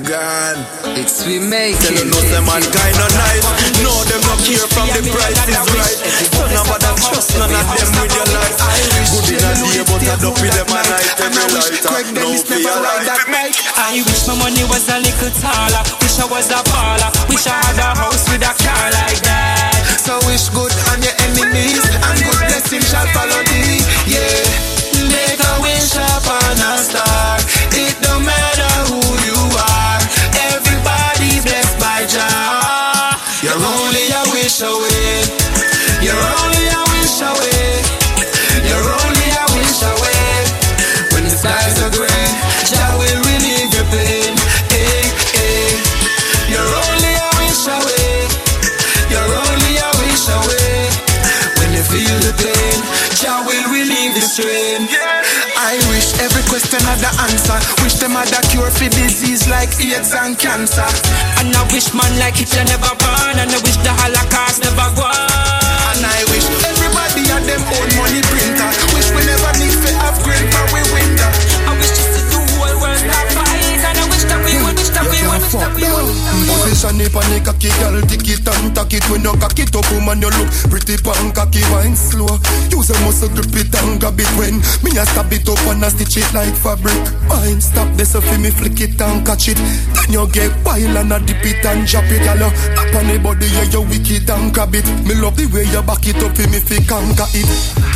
It's we make tell it. Tell no say mankind no nice. No them no care from the price is right. So nobody trust none of them with your life. Good in a day but I don't feel them a night. Every light no fear life. I wish my money was a little taller. Wish I was a baller. Wish I had a house with a car like that. So wish good on your enemies, and good blessings shall follow thee. Yeah, make a wish upon a star. It don't matter who you are. Everybody blessed by Jah. You're only a wish away. You're only a wish away. You're only a wish away. When the skies are gray, Jah will relieve your pain. Hey, hey. You're only a wish away. You're only a wish away. When you feel the pain, Jah will relieve the strain. I wish every question had the answer. Wish them had a cure for disease like AIDS and cancer. And I wish man like Hitler never born. And I wish the Holocaust never go on. And I wish everybody had them own money printer. Wish we never need to upgrade for we winter. I wish just to do whole world that fight. And I wish that we would, wish that we would, wish that we would. Position it on the cocky girl, tick it and tack it. When you cock it up, woman, you look pretty pan cocky, wine slow. Use a muscle grip it and grab it when me a stab it up and a stitch it like fabric. Wine stop this up for me flick it and catch it. Then you get wild and a dip it and drop it. Y'all up on the body, yeah, you wicked and grab it. Me love the way you back it up for me fi conquer it.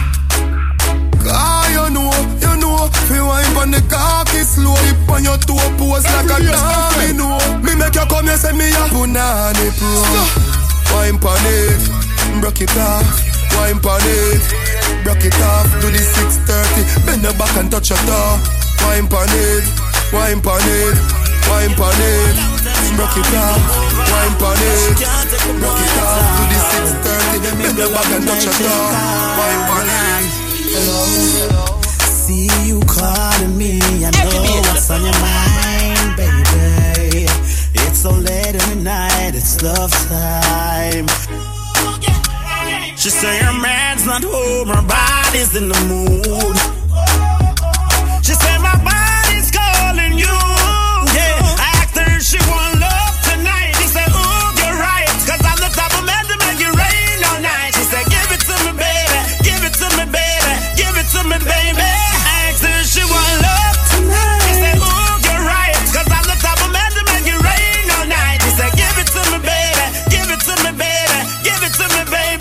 Ah, you know, you know, fi wine pon the cocky slow. Hip on your toe pose like a dog. Me know, me make you come here say me a punani pro. Wine pon it, broke it off. Wine pon it, broke it off. Do the six thirty, bend the back and touch your toe. Wine pon it, wine pon it, wine pon it, broke it off. Wine pon it, broke it off. Do the six thirty, bend the back and touch your toe. Wine pon it. Hello. See you calling me, I know what's on your mind, baby. It's so late in the night, it's love time. She say her man's not home, her body's in the mood. She say my body's calling you. Yeah, I asked her if she want love tonight. She said, ooh, you're right, cause I'm the type of man to make it rain all night. She said, give it to me, baby, give it to me, baby, give it to me, baby. I asked her if she want love tonight. She said, ooh, you're right, cause I'm the type of man to make it rain all night. She said, give it to me, baby, give it to me, baby, give it to me, baby.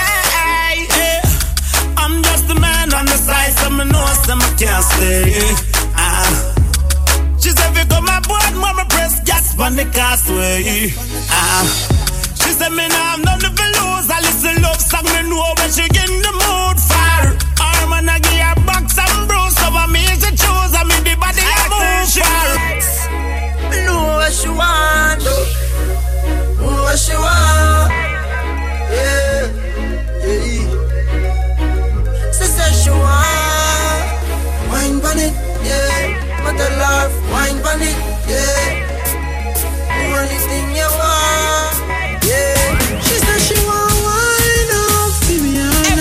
I'm just a man on the side, so me know some I can't stay. Ah. She said, if you come aboard, mama press gas on the causeway. Ah. She said, me now I'm nothing to lose. I listen love song, me know when she get in the mood for. Arm and I give her box and bruise, so I mean she choose, I mean the body I move for. Me know what she want, know what she want. Yeah, yeah. She said she want wine pon it, yeah. Mother love, wine pon it, yeah. Only thing you want, yeah. She said she want wine up, give me a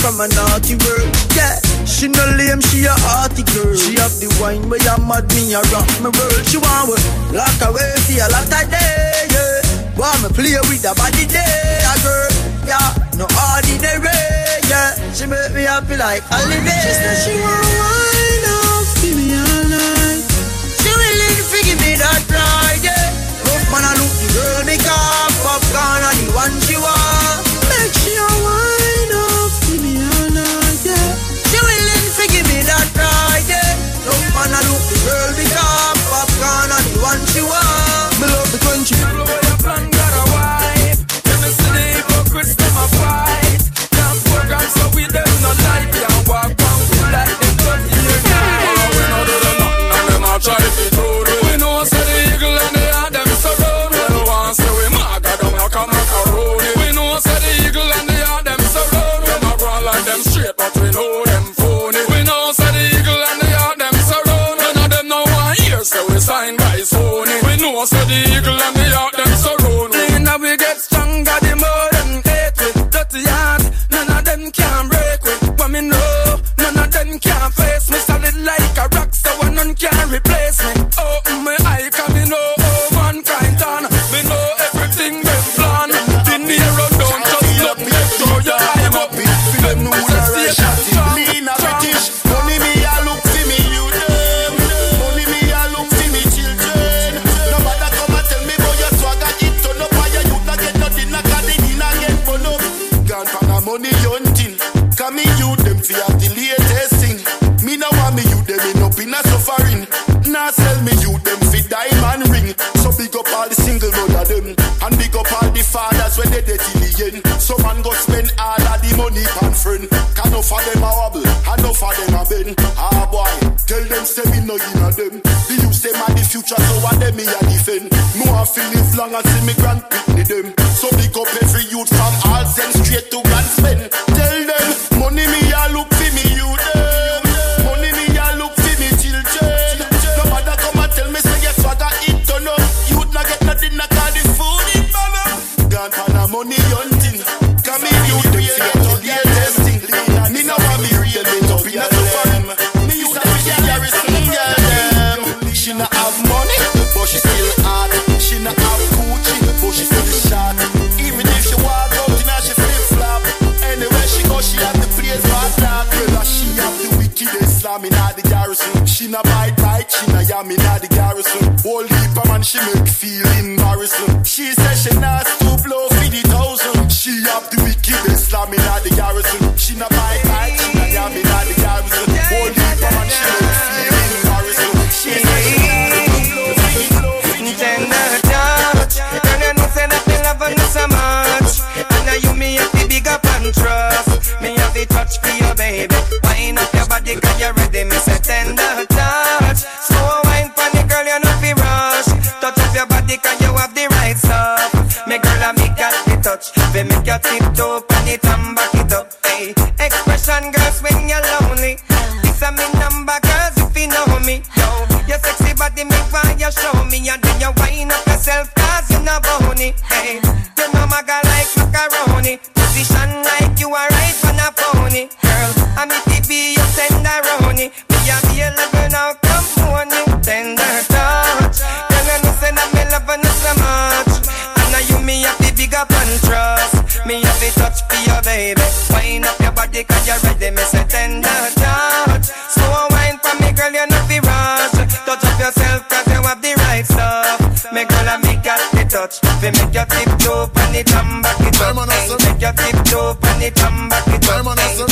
from a naughty world. Yeah, she no lame, she a hearty girl. She have the wine where you mad me, a rock my world. She want to lock away for a lot of day, yeah. Want me play with the body day, a girl. Yeah, no ordinary, yeah. She make me happy like holiday. She said she want wine off, give me all night. She willing to give me that ride, yeah. Rough man, I look the girl, make up popcorn and the one she want. Make she a wine off, give me all night, yeah. She willing to give me that ride, yeah. Rough man, I look the girl, make up popcorn and the one she want. Me love the country. Blow your plan, got a wife. Let me see the hypocrites, them a fight. Can't program, so we them no life. Can't walk on, we like them twenty years now. We know do them nothing, and them all try to be true. We know say the eagle and the heart, them surround. Well, once say we maga, them like a macaroni. We know say the eagle and the heart, them surround. Them a run like them straight, but we know them phony. We know say the eagle and the heart, them surround. None of them know one year, so we sign by Sony. We know say the eagle and the heart, them surround. Now we get stronger, the more them hate with dirty heart. None of them can break with what me know. None of them can face me solid like a rock, so none can replace me. Oh, my eye can me know, oh, mankind on. Me know everything them plan. The Nero don't just look me, throw your eye up. Them know the station, lean a British. Money me a look for me, you them. Money me a look for me, children. Nobody come and tell me about your swagger, it turn up by your youth, not get nothing, not got it in again, pull up. Gone for the money hunting. Come me you them fi have the latest thing. Me no want me you them in up in a suffering. Nah sell me you them fi diamond ring. So big up all the single mother them, and big up all the fathers when they dead till the end. Some man go spend all of the money pan friend. Can enough of them a wobble, enough of them a bend. Ah boy, tell them say me no in a them. The youth them a the future, so what them me a defend. No one feel live long and see me grand pitney them. So big up every youth from all sense straight to grand spend. Tell them money me a look for me you them. Money me a look for me children. Nobody come and tell me say yes swagger it turn up. Youth not get nothing, not call the food it mama. Gone for the money hunting. Come in you them see it to the testing. Me no want me real me up in a farm. Me used to be a garrison girl them. She not have money, but she still hot. She not have Gucci, but she still shot. Even if she walk out in her she flip flop. Anywhere she go she have the place bad luck. Well she have the wickedest slam in the garrison. She not bite bite, she not yam in the garrison. Whole heap of man she make feel embarrassing. She says she not stoop low for the thousand. She have the wickedest slam in the garrison. She not bite bite, she not yam in the garrison. Whole heap of man she make feel embarrassing. She says she not stoop low for the thousand. Tender touch, and you know say that me love you so much. And now you me have to big up and trust. Me have to touch for you baby. Wind up your body 'cause you're ready. Me say tender touch. Slow wine for the girl you know fi rush. Touch up your body 'cause you have the right stuff. Me girl I make got the touch. Fi make your tiptoe on it and back it up. Hey, expression girls when you're lonely. This a me number girls if you know me. Yo, your sexy body make why you show me. And then you wind up yourself 'cause you know bony. Hey, you know maga like macaroni. Position like you are right on a pony. Girl, I'm it to be your tenderoni. Me a be a lover now, come on you tender touch. Girl, you know say that me love you so much. And now you me have to big up and trust. Me have to touch for you baby. Wind up your body 'cause you're ready. Me say tender touch. Slow wine for me girl, you know fi rush. Touch up yourself 'cause you have the right stuff. Me girl I make got the touch. Fi make your tiptoe on it and back it up. Make your tiptoe on it and back it up. I'm on awesome.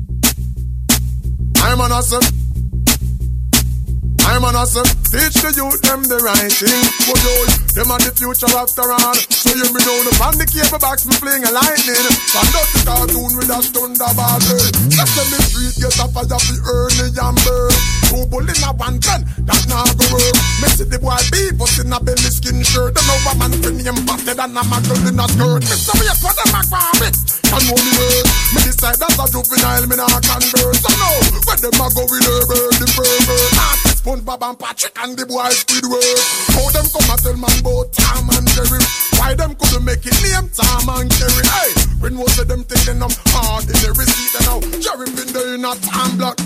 I'm on awesome. I'm an awesome. Teach the youth them the right thing. But yo, them are the future after all. So you me know the band the cable box me playing a lightning. Stand up the cartoon with a thunderball. That's when the street get a fire for early and burn. Two bull in a one gun, that now go work. Me see the boy beef us in a belly skin shirt. Don't know what man for name batted and a muggle in a skirt. Me say we for them a grab it. Can know me word. Me decide that's a juvenile me not convert. So no, where them a go with her bird, the pervert. SpongeBob and Patrick and the boys Squidward. How them come and tell man about Tom and Jerry? Why them couldn't make it name Tom and Jerry? Hey, when was them taking them hard in the receipt and now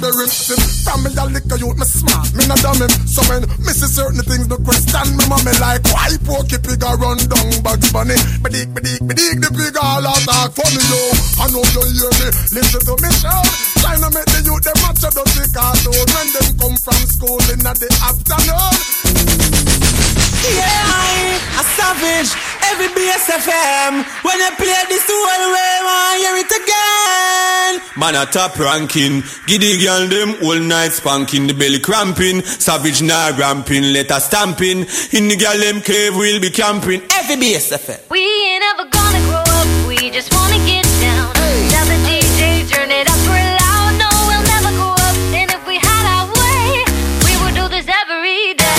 the rim. From me a liquor youth, me smart, me not dumb him. So when me see certain things, no question me mommy like why Porky Pig a run down Bugs Bunny. Me dig, me dig, me dig the pig all a talk funny yo. I know you hear me, listen to me shout. Trying to make the youth them watch a dirty cartoon when them come from school in the afternoon. Yeah, a savage, every B S F M. When you play this the whole way, man, hear it again. Man a top ranking, giddy girl them all night spanking, the belly cramping, savage now ramping, let us stamping. In the girl them cave we'll be camping. Every B S F M. We ain't ever gonna grow up, we just wanna get down. Tell the D J turn it up real loud. No, we'll never grow up, and if we had our way, we would do this every day.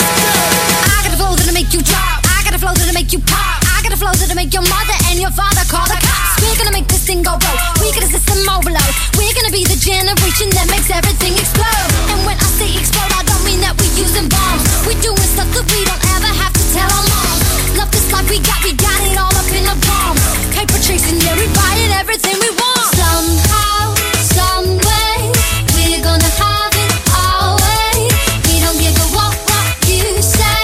You drop. I got a flow that'll make you pop. I got a flow that'll make your mother and your father call the cops. We're gonna make this thing go broke. We got a system overload. We're gonna be the generation that makes everything explode. And when I say explode, I don't mean that we using bombs. We doing stuff that we don't ever have to tell our moms. Love this life we got, we got it all up in the palm. Paper chasing, yeah, we buying everything we want. Somehow, some way, we're gonna have it our way. We don't give a what what you say.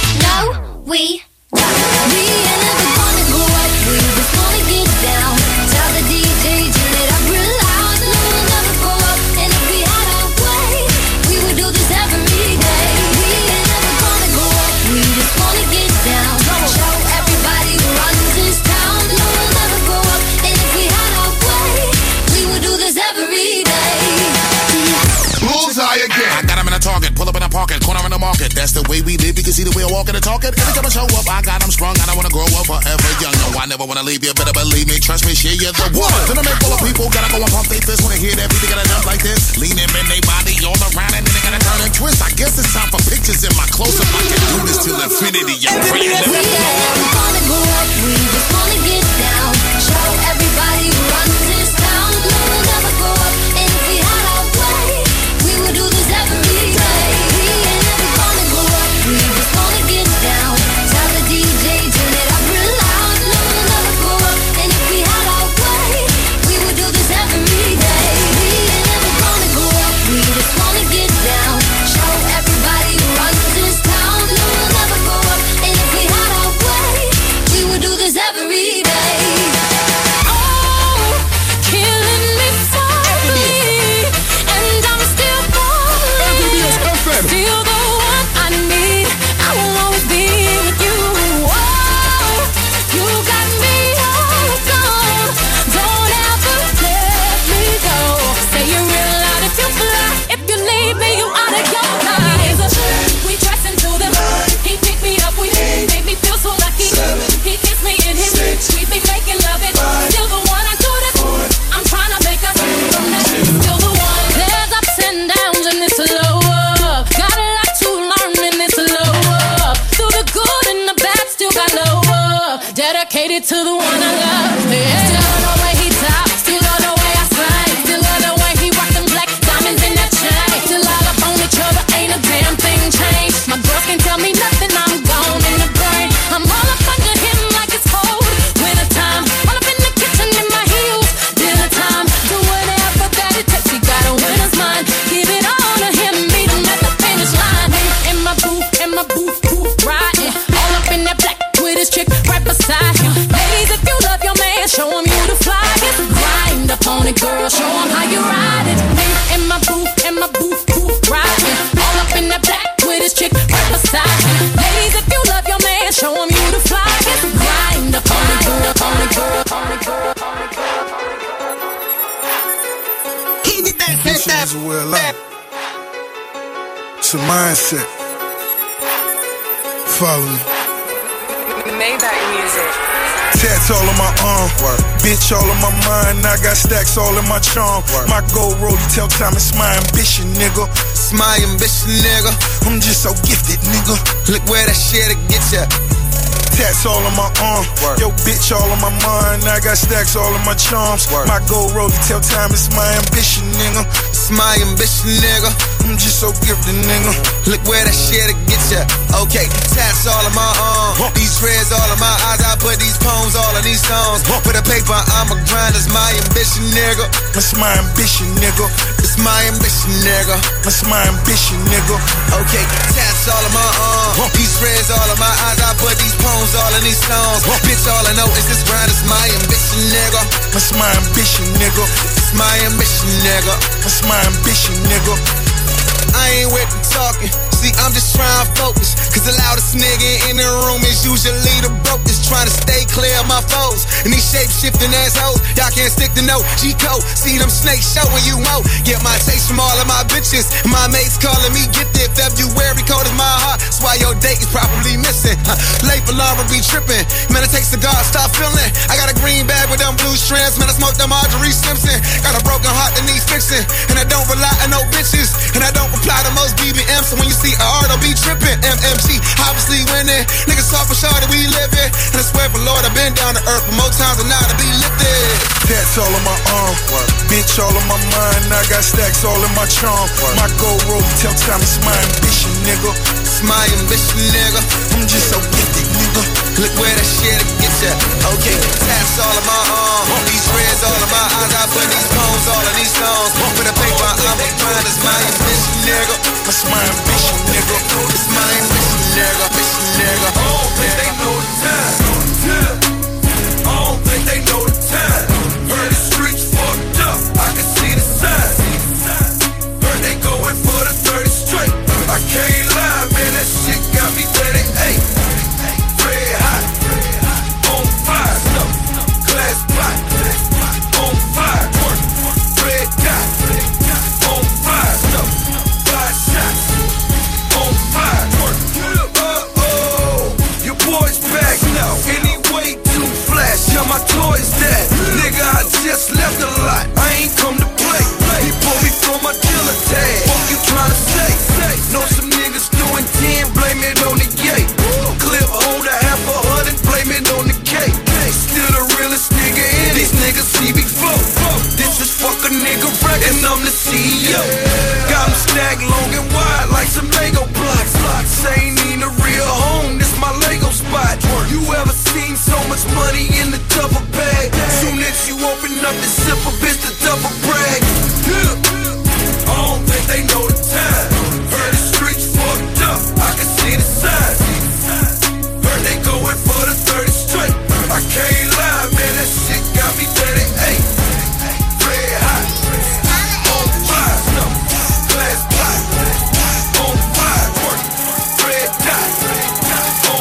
We don't. We ain't never gonna grow up, we just wanna get down. Tell the D J, turn it up real loud. No, we'll never grow up, and if we had our way, we would do this every day. We ain't never gonna grow up, we just wanna get down. Show everybody who runs this town. No, we'll never grow up, and if we had our way, we would do this every day. Bullseye again. I got him in a target, pull up in a pocket, corner in the market. That's the way we live. You can see the way I walk and talk it. Every time I show up, I got them strong. I don't wanna grow up forever young. No, I never wanna leave you. Better believe me, trust me, share you the one. Then I make all the people gotta go and pump their fist when they hear that beat. They gotta jump like this, lean them in their body all around, and then they gotta turn and twist. I guess it's time for pictures in my close up. I can do this till infinity. Yo, we ain't never gonna grow up, we just wanna get down. Show everybody who runs this town. No, we'll never grow up, and if we had our way, we would do this every day. We ain't never gonna grow up, we just wanna get down. Tell the D J, turn it up real loud. No, we'll never grow up, and if we had our way, we would do this every day. We ain't never gonna grow up, we just wanna get down. Show everybody who runs this town. No, we'll never grow up, and if we had our way, we would do this every day. Oh, killing me softly, and I'm still falling. Still the one I need, I will always be with you. Oh, you got me hooked on. Don't ever let me go. Say you're real loud if you fly. If you leave me, you out of your mind. We dress into the he picked me up, we made me feel so lucky. He kissed me in his we be making love it. Still the one I do this. I'm trying to make us from that. Still the one. There's ups and downs and it's low up. Got a lot to learn and it's low up. Through the good and the bad, still got low up. Dedicated to the one I love. Yeah. Still love the way he talk. Still love the way I slang. Still love the way he rock them black diamonds in that chain. Still all up on each other, ain't a damn thing changed. My girls can tell me nothing, I'm gone in the brain. I'm all up under him like it's cold. Winter time, all up in the kitchen in my heels. Dinner time, do whatever that it takes. He got a winner's mind. Give it all to him, meet him at the finish line. In my booth, in my booth, booth riding. All up in that black with his chick right beside him. Ladies, if you love your man, show him you the flyest. Grind up on it, girl, show him how you ride it. In my booth, in my booth, booth riding. All up in that black with his chick right beside him. Ladies, if you love your man, show him you the flyest. Grind up on it, girl, on it, girl, on it, girl, on it, girl. This is a way of life. It's a mindset. Follow me. Maybach music. Tats all on my arm, Word. Bitch all on my mind. I got stacks all in my charm. Word. My gold roll, you tell time it's my ambition, nigga. It's my ambition, nigga. I'm just so gifted, nigga. Look where that shit to get ya. Tats all on my arm, Word. Yo bitch all on my mind. I got stacks all in my charms. Word. My gold roll, you tell time it's my ambition, nigga. It's my ambition, nigga. I'm just so gifted, nigga. Look where that shit to get ya. Okay, tats all on my arm. Huh. These dreads all in my eyes. I put these poems all in these songs. Huh. For the paper, I'm a grind. It's my ambition, nigga. It's my ambition, nigga. It's It's my ambition, nigga. That's my ambition, nigga. Okay, tats all of my arms, these reds all of my eyes. I put these poems all in these songs. Bitch, all I know is this grind is my ambition, nigga. That's my ambition, nigga. It's my ambition, nigga. That's my ambition, nigga. I ain't with the talking. See, I'm just trying to focus. Cause the loudest nigga in the room is usually the brokest. Trying to stay clear of my foes. And these shape-shifting assholes, y'all can't stick to no G-code. See them snakes showing you mo. Get my taste from all of my bitches. My mates calling me gifted. February cold is my heart. That's why your date is probably missing. Huh. Late for Laura be tripping. Man, it takes a God, stop feeling. I got a green bag with them blue strands. Man, I smoked them Marjorie Simpson. Got a broken heart that needs fixing. And I don't rely on no bitches. And I don't reply to most B B Ms. So when you see a R, don't be tripping. M M G, obviously winning. Niggas soft for sure that we living. And I swear for Lord, I've been down to earth for more times than now to be lifted. Tats all in my arm, Word. Bitch all in my mind. I got stacks all in my charm. Word. My gold rope tell time it's my ambition, nigga. It's my ambition, nigga. I'm just so gifted, nigga. Look where that shit get ya. Okay, tats all in my arm, these reds all in my eyes. I put these poems all in these songs. For the paper, I'm a grind. It's my ambition, nigga. That's my ambition, nigga. It's my ambition, nigga. Ambition, nigga. I don't think they know the time. I don't think they know the time. Heard the streets fucked up. I can see the signs. Heard they going for the thirty straight. I can't lie, man. That shit got me thirty-eight. Red hot, on fire. Glass pot, on fire. Red dot, on fire. Five shots, on fire. Uh-oh, your boy's back now. Anyway, too flash. Yeah, my toy's dead. Nigga, I just left a lot. I ain't come to play. He pulled me for my dealer tag. What you tryna say? Know some niggas doing ten, blame it on the yay. Clip hold a half a hundred, blame it on the cake. Still the realest nigga in it. These niggas see me flow. This is fuck a nigga record, and I'm the C E O. Got them stacked long and wide like some Lego blocks. Ain't in a real home, this my Lego spot. You ever seen so much money in the double bag? Soon as you open up the zipper, bitch, the double brag. I don't think they know the time. Heard the streets fucked up, I can see the signs. Heard they going for the thirty straight. I can't lie, man, that shit got me thirty-eight. Red hot, on fire, glass pot, on fire, red dot, on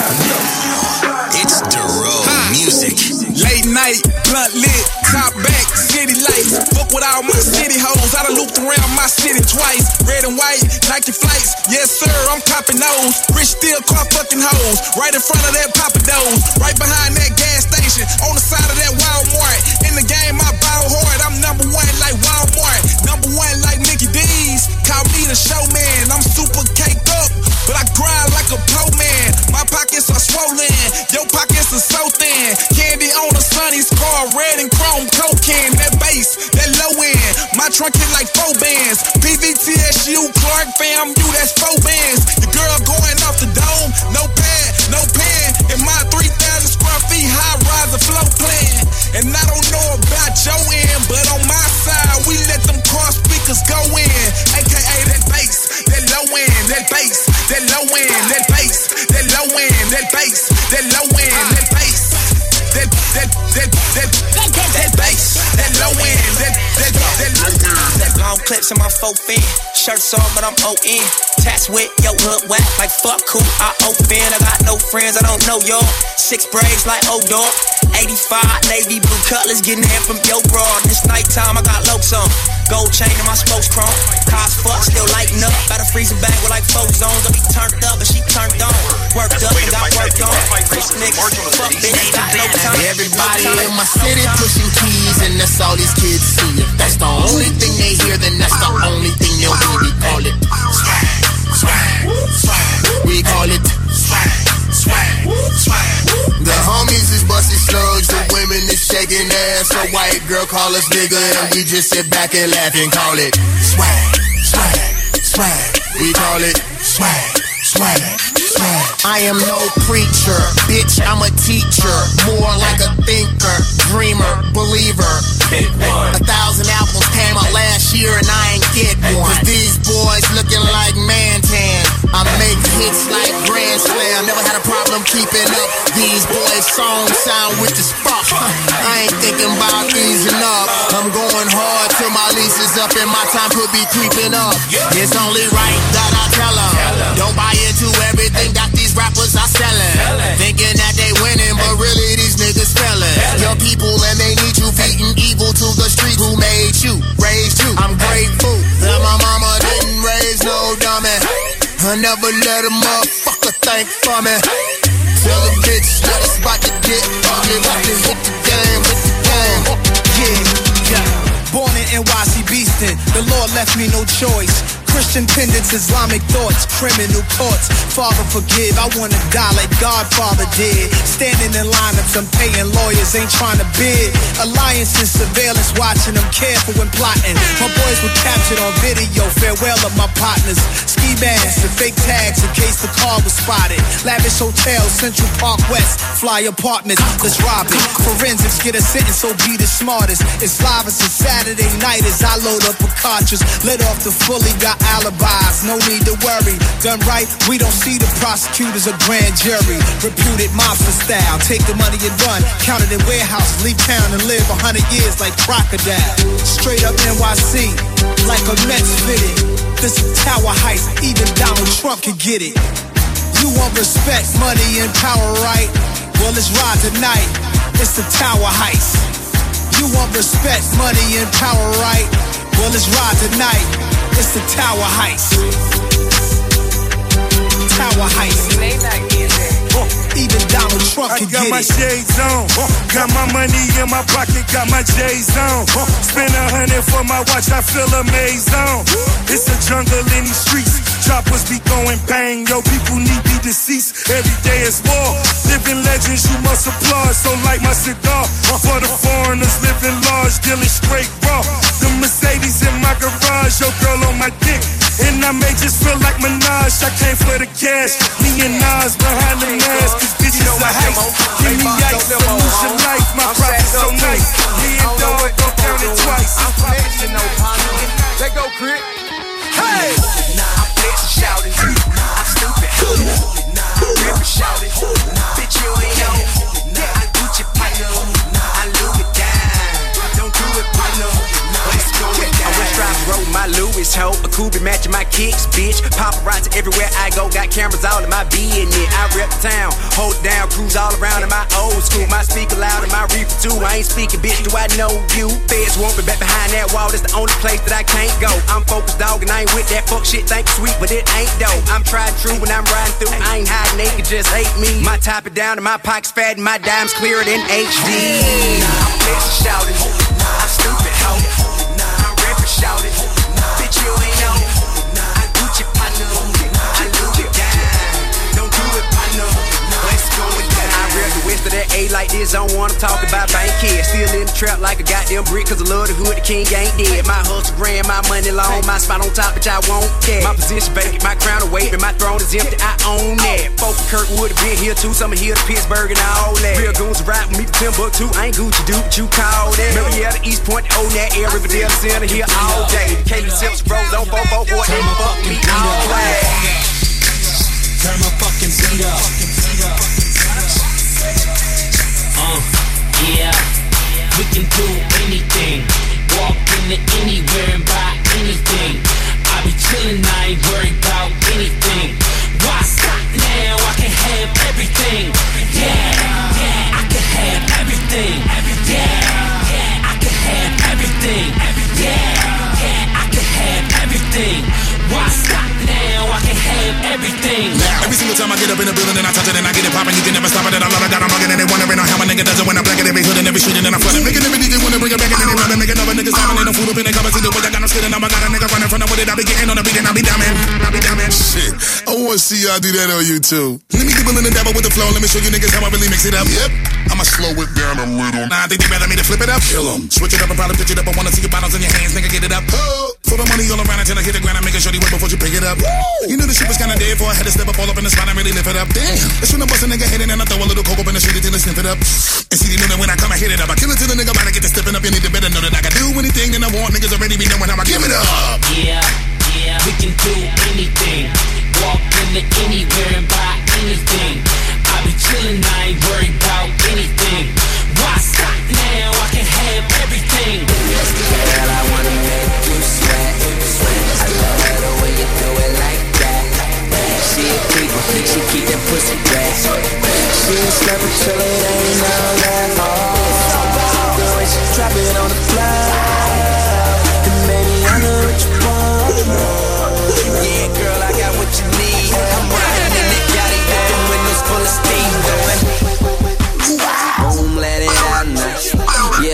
fire. It's Duro music. Late night, blunt lit, top back, city lights. Fuck with all my city hoes. I done looped around my city twice. Red and white, Nike flights. Yes, sir, I'm copping those. Rich still car fucking hoes. Right in front of that Papa Do's. Right behind that gas station. On the side of that Walmart. In the game, I bow hard. I'm number one like Walmart. Number one like Mickey D's. Call me the showman. I'm super caked up, but I grind like a pro man. My pockets are swollen. Your pockets are so thin. Candy on a Sunny's car. Red and chrome cocaine. That bass, that low end. My trunk hit like four bands. P V T S U, Clark fam, you that's four bands. The girl going off the dome, no pad, no pen. In my three thousand square feet high rise of flow plan. And I don't know about your end, but on my side, we let them car speakers go in. A K A that bass, that low end, that bass, that low end, that bass, that low end, that bass, that low end, that bass. That, that, that, that, that, that, that bass, that low end, that, that, that, that, that long clips in my faux fin. Shirts off, but I'm O in. Tats with your hood whack like fuck cool. I open, I got no friends, I don't know y'all. Six braids like O-Dog. eighty-five navy blue cutlass getting hand from your broad. This nighttime I got locs on. Gold chain in my spokes chrome. Cars fuck, still lighting up. Got a freezer bag with like four zones. I be turned up, but she turned on. Worked up and got worked on. Fuck niggas, fuck bitches, got no time. Everybody in my city pushing keys, and that's all these kids see. If that's the only thing they hear, then that's the only thing they'll hear. We call it swag, swag, swag. We call it swag, swag, swag. The homies is busting slugs, the women is shaking ass. A white girl call us nigga, and we just sit back and laugh and call it swag, swag, swag. We call it swag, swag, swag. I am no preacher, bitch, I'm a teacher. More like a thinker, dreamer, believer. A thousand albums came out last year and I make hits like Grand Slam. Never had a problem keeping up. These boys' songs sound with the spark. I ain't thinking about easing up. I'm going hard till my lease is up and my time could be creeping up. It's only right that I tell them. Don't buy into everything that these rappers are selling. Thinking that they winning, but really these niggas failing. Your people and they need you beating evil to the street. Who made you? Raised you. I'm grateful that my mama didn't raise no dummy. I never let a motherfucker think for me. Tell a bitch that it's about to get ugly. About to hit the game, hit the game. Yeah, yeah. Born in N Y C Beastin', the Lord left me no choice. Christian pendants, Islamic thoughts, criminal courts. Father forgive, I wanna die like Godfather did. Standing in lineups, I'm paying lawyers, ain't trying to bid. Alliance and surveillance, watching them careful when plotting. My boys were captured on video, farewell of my partners. Ski masks and fake tags in case the car was spotted. Lavish hotels, Central Park West, fly apartments, let's rob it. Forensics get a sentence, so be the smartest. It's live as a Saturday night as I load up a cartridge. Let off the fully, got alibis, no need to worry. Done right, we don't see the prosecutors or grand jury. Reputed mobster style, take the money and run. Count it in warehouses, leave town and live a hundred years like crocodile. Straight up N Y C, like a Mets fitted. This is Tower Heist, even Donald Trump can get it. You want respect, money and power, right? Well, let's ride tonight. It's the Tower Heist. You want respect, money and power, right? Well, let's ride tonight. It's the Tower Heist. Tower Heist. Uh, even Donald Trump can get it. I got my shades on. Uh, got my money in my pocket. Got my J's on. Uh, spend a hundred for my watch. I feel amazed on. It's a jungle in these streets. Choppers be going bang. Yo, people need be deceased. Every day is war. Living legends, you must applaud. So like my cigar. Uh, for the foreigners living large, dealing straight raw. The Mercedes in my garage. Your girl on my dick. And I may just feel like Minaj. I came for the cash. Me and Nas behind the mask. Cause bitches are heist. Give me ice, solution life. My profit's so nice. Me and dog don't count it twice. I'm flexing, no ponder. Let go, Crit. Hey! I'm flexing, shouting. I'm stupid. Rip shouting. Bitch, you ain't know. I Gucci partner. I Louis down. Don't do it, partner. Let's go it down. I went stripes, roll my Louis hoe. A Kubi matching my kicks, bitch. Paparazzi everywhere I go. Got cameras all in my business. I rep the town. Hold it down, cruise all around in my old school. My speaker loud and my reefer too. I ain't speaking, bitch. Do I know you? Feds want me back behind that wall. That's the only place that I can't go. I'm focused, dog, and I ain't with that fuck shit. Think sweet, but it ain't dope. I'm tried true when I'm riding through. I ain't hiding, they can just hate me. My top it down and my pockets fat and my dimes clearer than H D. I'm flexing, shouting. I'm stupid, ho. I'm rapping, shouting. Bitch, you ain't know. I Gucci partner. I Louis down. Don't do it, partner. Let's go with that. I rep the west of that A like this. I don't wanna talk about bank kids. Still in the trap like a goddamn brick. Cause I love the hood, the king ain't dead. My hustle grand, my money long. My spot on top, bitch, I won't care. My position vacant, my crown away, but my throne is empty. I own that. Folk from Kirkwood have been here too. Some are here to Pittsburgh and all that. Real goons ride with me to Timbuktu. I ain't Gucci, dude, but you call that. Remember, yeah, the East Point, own that area, Riverdale Center here all day. K B Sips, Rose on four four four, they fuck me all day. Turn my fucking beat up. Uh, yeah, we can do anything. Walk into anywhere and buy anything. I be chillin', I ain't worried about anything. Why stop now? I can have everything. Yeah, yeah, I can have everything. Yeah, yeah, I can have everything. Yeah, yeah, I can have everything. Why stop now? I can have everything. Every single time I get up in the building and I touch it and I get it poppin', you can never stop it. And I love it, that I'm mugging and they wondering how my nigga does it when I black it. Every hood and every street and then I flood it. Making every D J wanna bring it back and then they love it. Making other niggas diamond and the food up in the cupboard. See the way I got them skidding. Now I got a nigga running from the with it. I be getting on the beat and I be diamond. I be diamond. Shit, I wanna see y'all do that on YouTube. Let me get willing to dabble with the flow. Let me show you niggas how I really mix it up. Yep, I'ma slow it down a little. Nah, I think they better me to flip it up. Kill 'em. Switch it up and probably pitch it up. I wanna see your bottles in your hands, nigga, get it up. Oh. Throw the money all around until I hit the ground. I'm making sure you wait before you pick it up. Woo. You knew the shit was kinda dead before I had to step up all up in the spot and really lift it up. Damn, that's when I bust a nigga head in and I throw a little coke up in the street until I sniff it up. And see, you know that when I come, I hit it up. I kill it till the nigga about to get to stepping up. You need to better know that I can do anything that I want. Niggas already be knowing how I give it up. Yeah, yeah, we can do anything. Walk into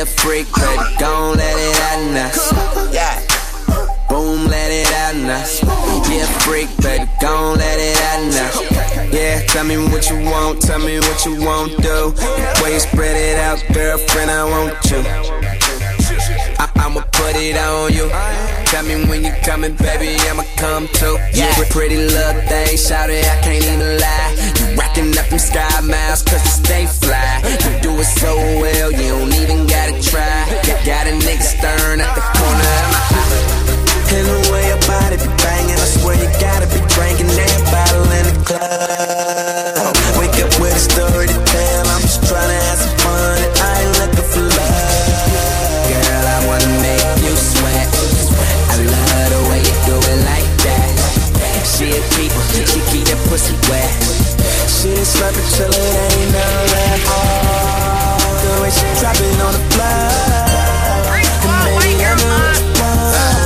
freak, baby, gon' let it out now. Yeah. Boom, let it out now. Yeah, freak, baby, gon' let it out now. Yeah, tell me what you want, tell me what you won't do. The way you spread it out, girlfriend, I want you. I I'ma put it on you. Tell me when you coming, baby, I'ma come too. Yeah, pretty little thing, shout it, I can't even lie. You racking up them sky miles, cause you stay fly. You do it so well, you don't even gotta try. Got, got a nigga stern at the corner of my eye. And the way your body be banging, I swear you gotta be drinking that bottle in the club. Wake up with a story to tell, I'm just trying to have some fun and I ain't looking for love. Girl, I wanna make you sweat. I love the way you do it like that. She a keeper, she keep that pussy wet. She a slurper till it ain't no left. Oh, the way she drop it on the floor. And baby, I know it's fun.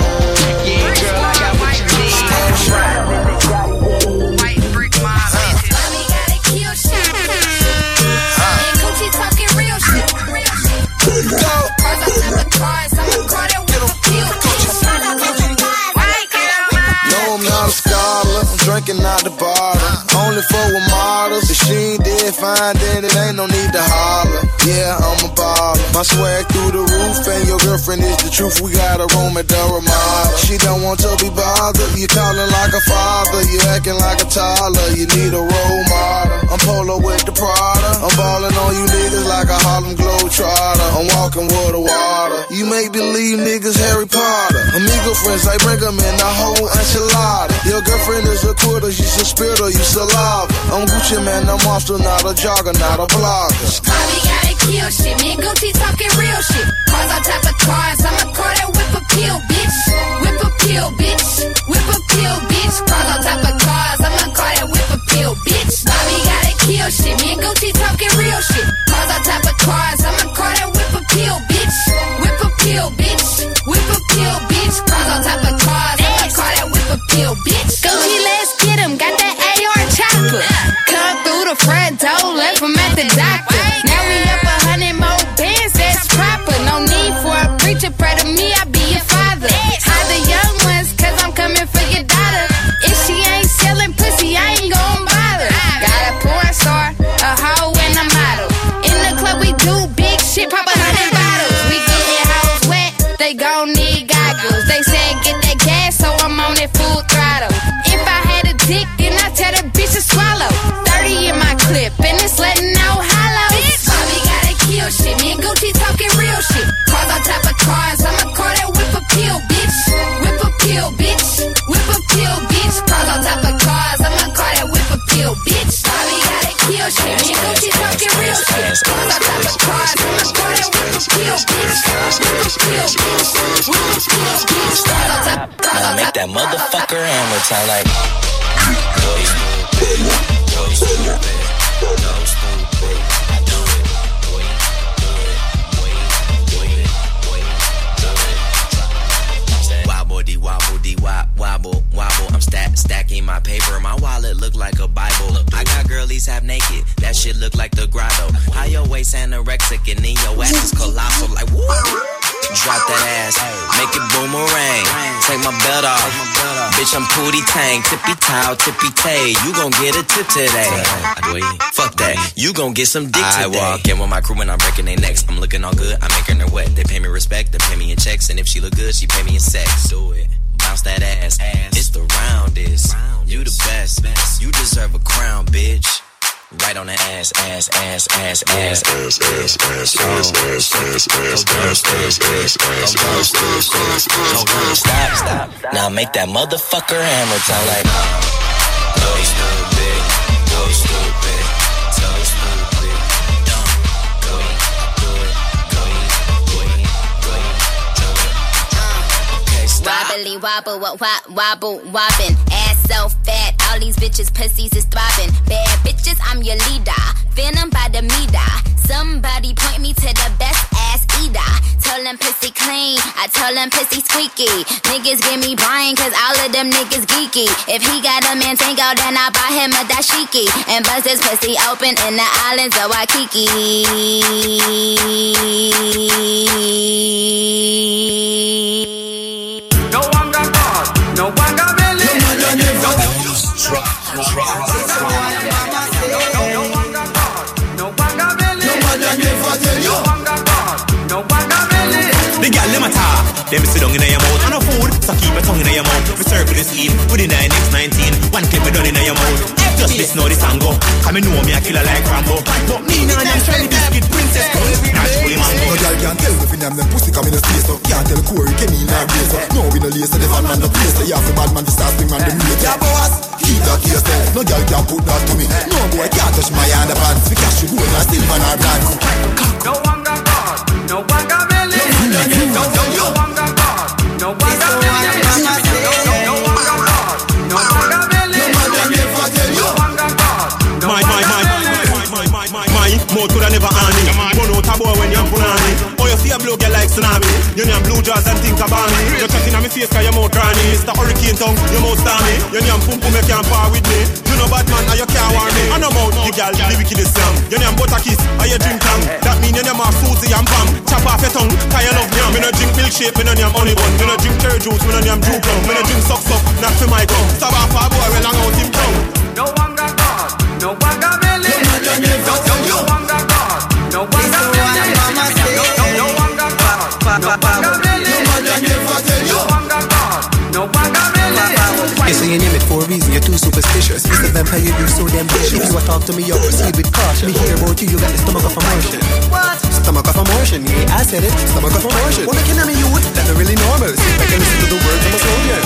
Drinking out the bottle, only for with models. If she ain't dead fine, then it ain't no need to holler. Yeah, I'm a baller. My swag through the roof, and your girlfriend is the truth. We got a room at the Ramada. She don't want to be bothered. You calling like a father, you acting like a toddler. You need a role model. I'm Polo with the Prada. I'm balling on you niggas like a Harlem Globetrotter. I'm walking with the water. You make believe niggas Harry Potter. Amigo friends, I bring them in a whole enchilada. Your girlfriend is a quitter, she's a spitter, you saliva. I'm Gucci man, I'm monster, not a jogger, not a blogger. Mommy gotta kill shit, me and Gucci talking real shit. Cars on top of cars, I'ma call that whip appeal, bitch. Whip appeal, bitch. Whip appeal, bitch. Cars on top of cars, I'ma call that whip appeal, bitch. Mommy gotta kill shit, me and Gucci talking real shit. Cars on top of cars, I'ma call that whip appeal, bitch. Whip appeal, bitch. Whip appeal, bitch. Cars on top of cars, I'ma call that whip appeal, bitch. Gucci, let's get him, got that A R chopper. Come through the front door, left him at the doctor. Now we up a hundred more bands, that's proper. No need for a preacher, pray to me, I be your father. Hide the young ones, cause I'm coming for your daughter. If she ain't selling pussy, I ain't gon' bother. Got a porn star, a hoe, and a model. In the club, we do big shit, pop a hundred bottles. We getting hoes wet, they gon' need goggles. They said get that gas, so I'm on it full throttle. If I had a dick, then I tell the bitch to swallow. thirty in my clip, and it's letting out hollow. Mommy gotta kill shit, me and Gucci talking real shit. Cars on top of cars, I'ma call that whip appeal, bitch. Whip appeal, bitch. Whip appeal, bitch. Cars on top of cars, I'ma call that whip appeal, bitch. Mommy gotta kill shit, me and Gucci talking real shit. Cars on top of cars, I'ma call that whip appeal, bitch. Whip appeal, bitch. Whip appeal, bitch. Cars on top of cars. Now make that motherfucker hammer time like. Go stupid, go stupid, go stupid. I do it, do it, do it, do it, do it. Wobble dee wobble dee wop wobble wobble. I'm stack stacking my paper. My wallet look like a Bible. I got girlies half naked. That shit look like the grotto. How your waist anorexic and then your ass is colossal. Like woo. Drop that ass, make it boomerang. Take my belt off, bitch. I'm Pootie Tang, tippy toe, tippy tay. You gon' get a tip today. Fuck that, you gon' get some dick today. I walk in with my crew and I'm breaking their necks. I'm looking all good, I'm making her wet. They pay me respect, they pay me in checks, and if she look good, she pay me in sex. Do it, bounce that ass. It's the roundest. You the best. You deserve a crown, bitch. Right on the ass, ass, ass, ass, ass, ass, ass, ass, ass, ass, ass, ass, ass, ass, stop, stop. Now make that motherfucker hammer time like. Go stupid, go stupid, so stupid. Don't go, do it, go, go, go, do it. Okay, stop. Wobbly wobble, wobble, wobble, wobbin'. Ass so fat, all these bitches pussies is throbbing. Bad bitches, I'm your leader. Venom by the meter. Somebody point me to the best ass eater. Tell them pussy clean, I tell them pussy squeaky. Niggas give me Brian, cause all of them niggas geeky. If he got a Mantango, then I buy him a dashiki. And bust his pussy open in the islands of Waikiki. Eve with the nine X nineteen. One clip we done in your mouth. Just listen how this song go. Come and know me a killer like Rambo. But me nah I'm trying to biscuit princess cut. Naturally mango. No girl can't tell me if them pussy come in the space. So can't tell Corey Kenny in our place. No we no lace so the fan man the place. So you have a bad man to start swing man the mate. Yeah boss, keep that to yourself. No girl can put that to me. No boy can't touch my underpants. We cash you gold and silver and our brand. No one got God, no one got belly. No, no, no, no one got God, no one got belly. No, no, no one got God, no one got belly. No one got God, no one got belly. My mouth coulda never earn it. Burn out a boy when you're punani. Oh, you see a blow girl like tsunami. You name blue jaws and think about me. You're chatting on me face cause your mouth granny. Mister Hurricane tongue, your mouth stormy. You name pum pum, you can't par with me. You know bad man and you can't warn me. And I'm out, the girl, the wickedest slam. You name butter kiss, and you drink tongue. That mean you name a Susie and Pam. Chop off your tongue, cause you love yam. Me no drink milkshake, me no name honey bun. Me no drink cherry juice, me no name juke rum. Me no drink suck suck, not for my gum. Stab off a boy, well long out him tongue. No one got God, no one got belly. No, no, no one got God, no one got belly. No one got God, no one got belly. No one got God, no one got belly. You say you name it for a reason, you're too superstitious. It's the vampire, you're so damn vicious. If you a talk to me, you'll proceed with caution. Me hear about you, you got the stomach of emotion. What? Stomach of emotion, yeah, I said it. Stomach of emotion. Well, making me youth, that's really normal. See if I can listen to the words of a soldier.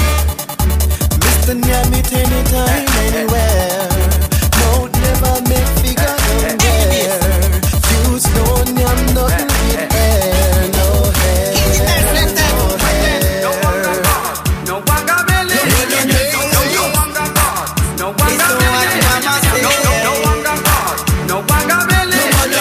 Mister Nyamit anytime, anywhere. Mouth never make figure nowhere. Youths don't nyam nothing with hair, no hair, no hair. No one got God, no one got belly. No one got God, no one got belly. No one got God, no one got belly.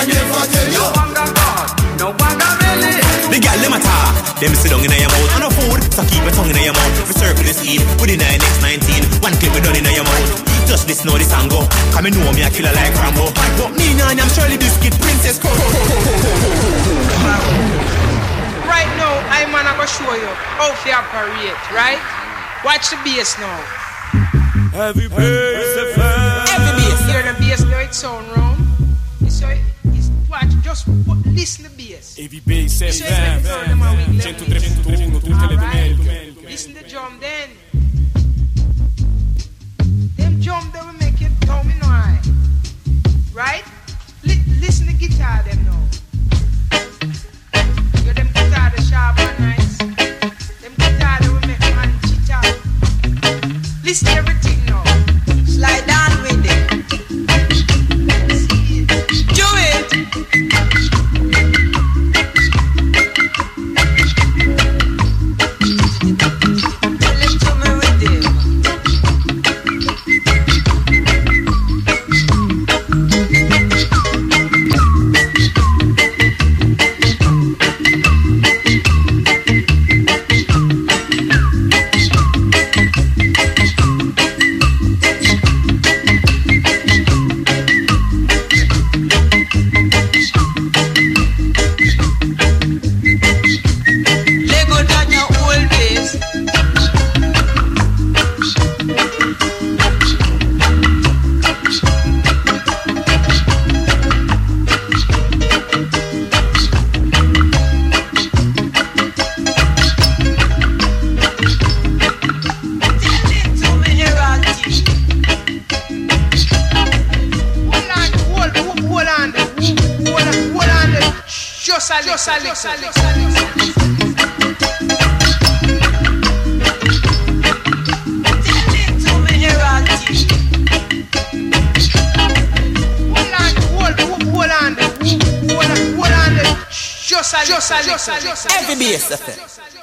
No one got God, no one got belly. The girl them a talk, them sit down in your mouth. And no food, so keep your tongue in your mouth. We circle this Eve with the nine X nineteen. One clip we done in your mouth. Just listen how this song go. Come and know me a killer like Rambo. But me nah I'm Shirley Biscuit Princess cut. Right now, I'm gonna show you how to operate, right? Watch the bass now. Heavy bass F M. Heavy bass. Hear the bass now, it sound wrong. So it's, watch, just listen to the bass. Heavy bass F M. centotré punto uno, tutte le domeniche. Listen to the drum then. Them drum they will make it tell me no I. Right? Li- listen to the guitar them now. You them guitar the sharp and nice. Them guitar they will make man cheat out. Listen to everything now. Slide down with it. Do it. Just a little, just a little. Just a little, just a little. Heavy bass effect.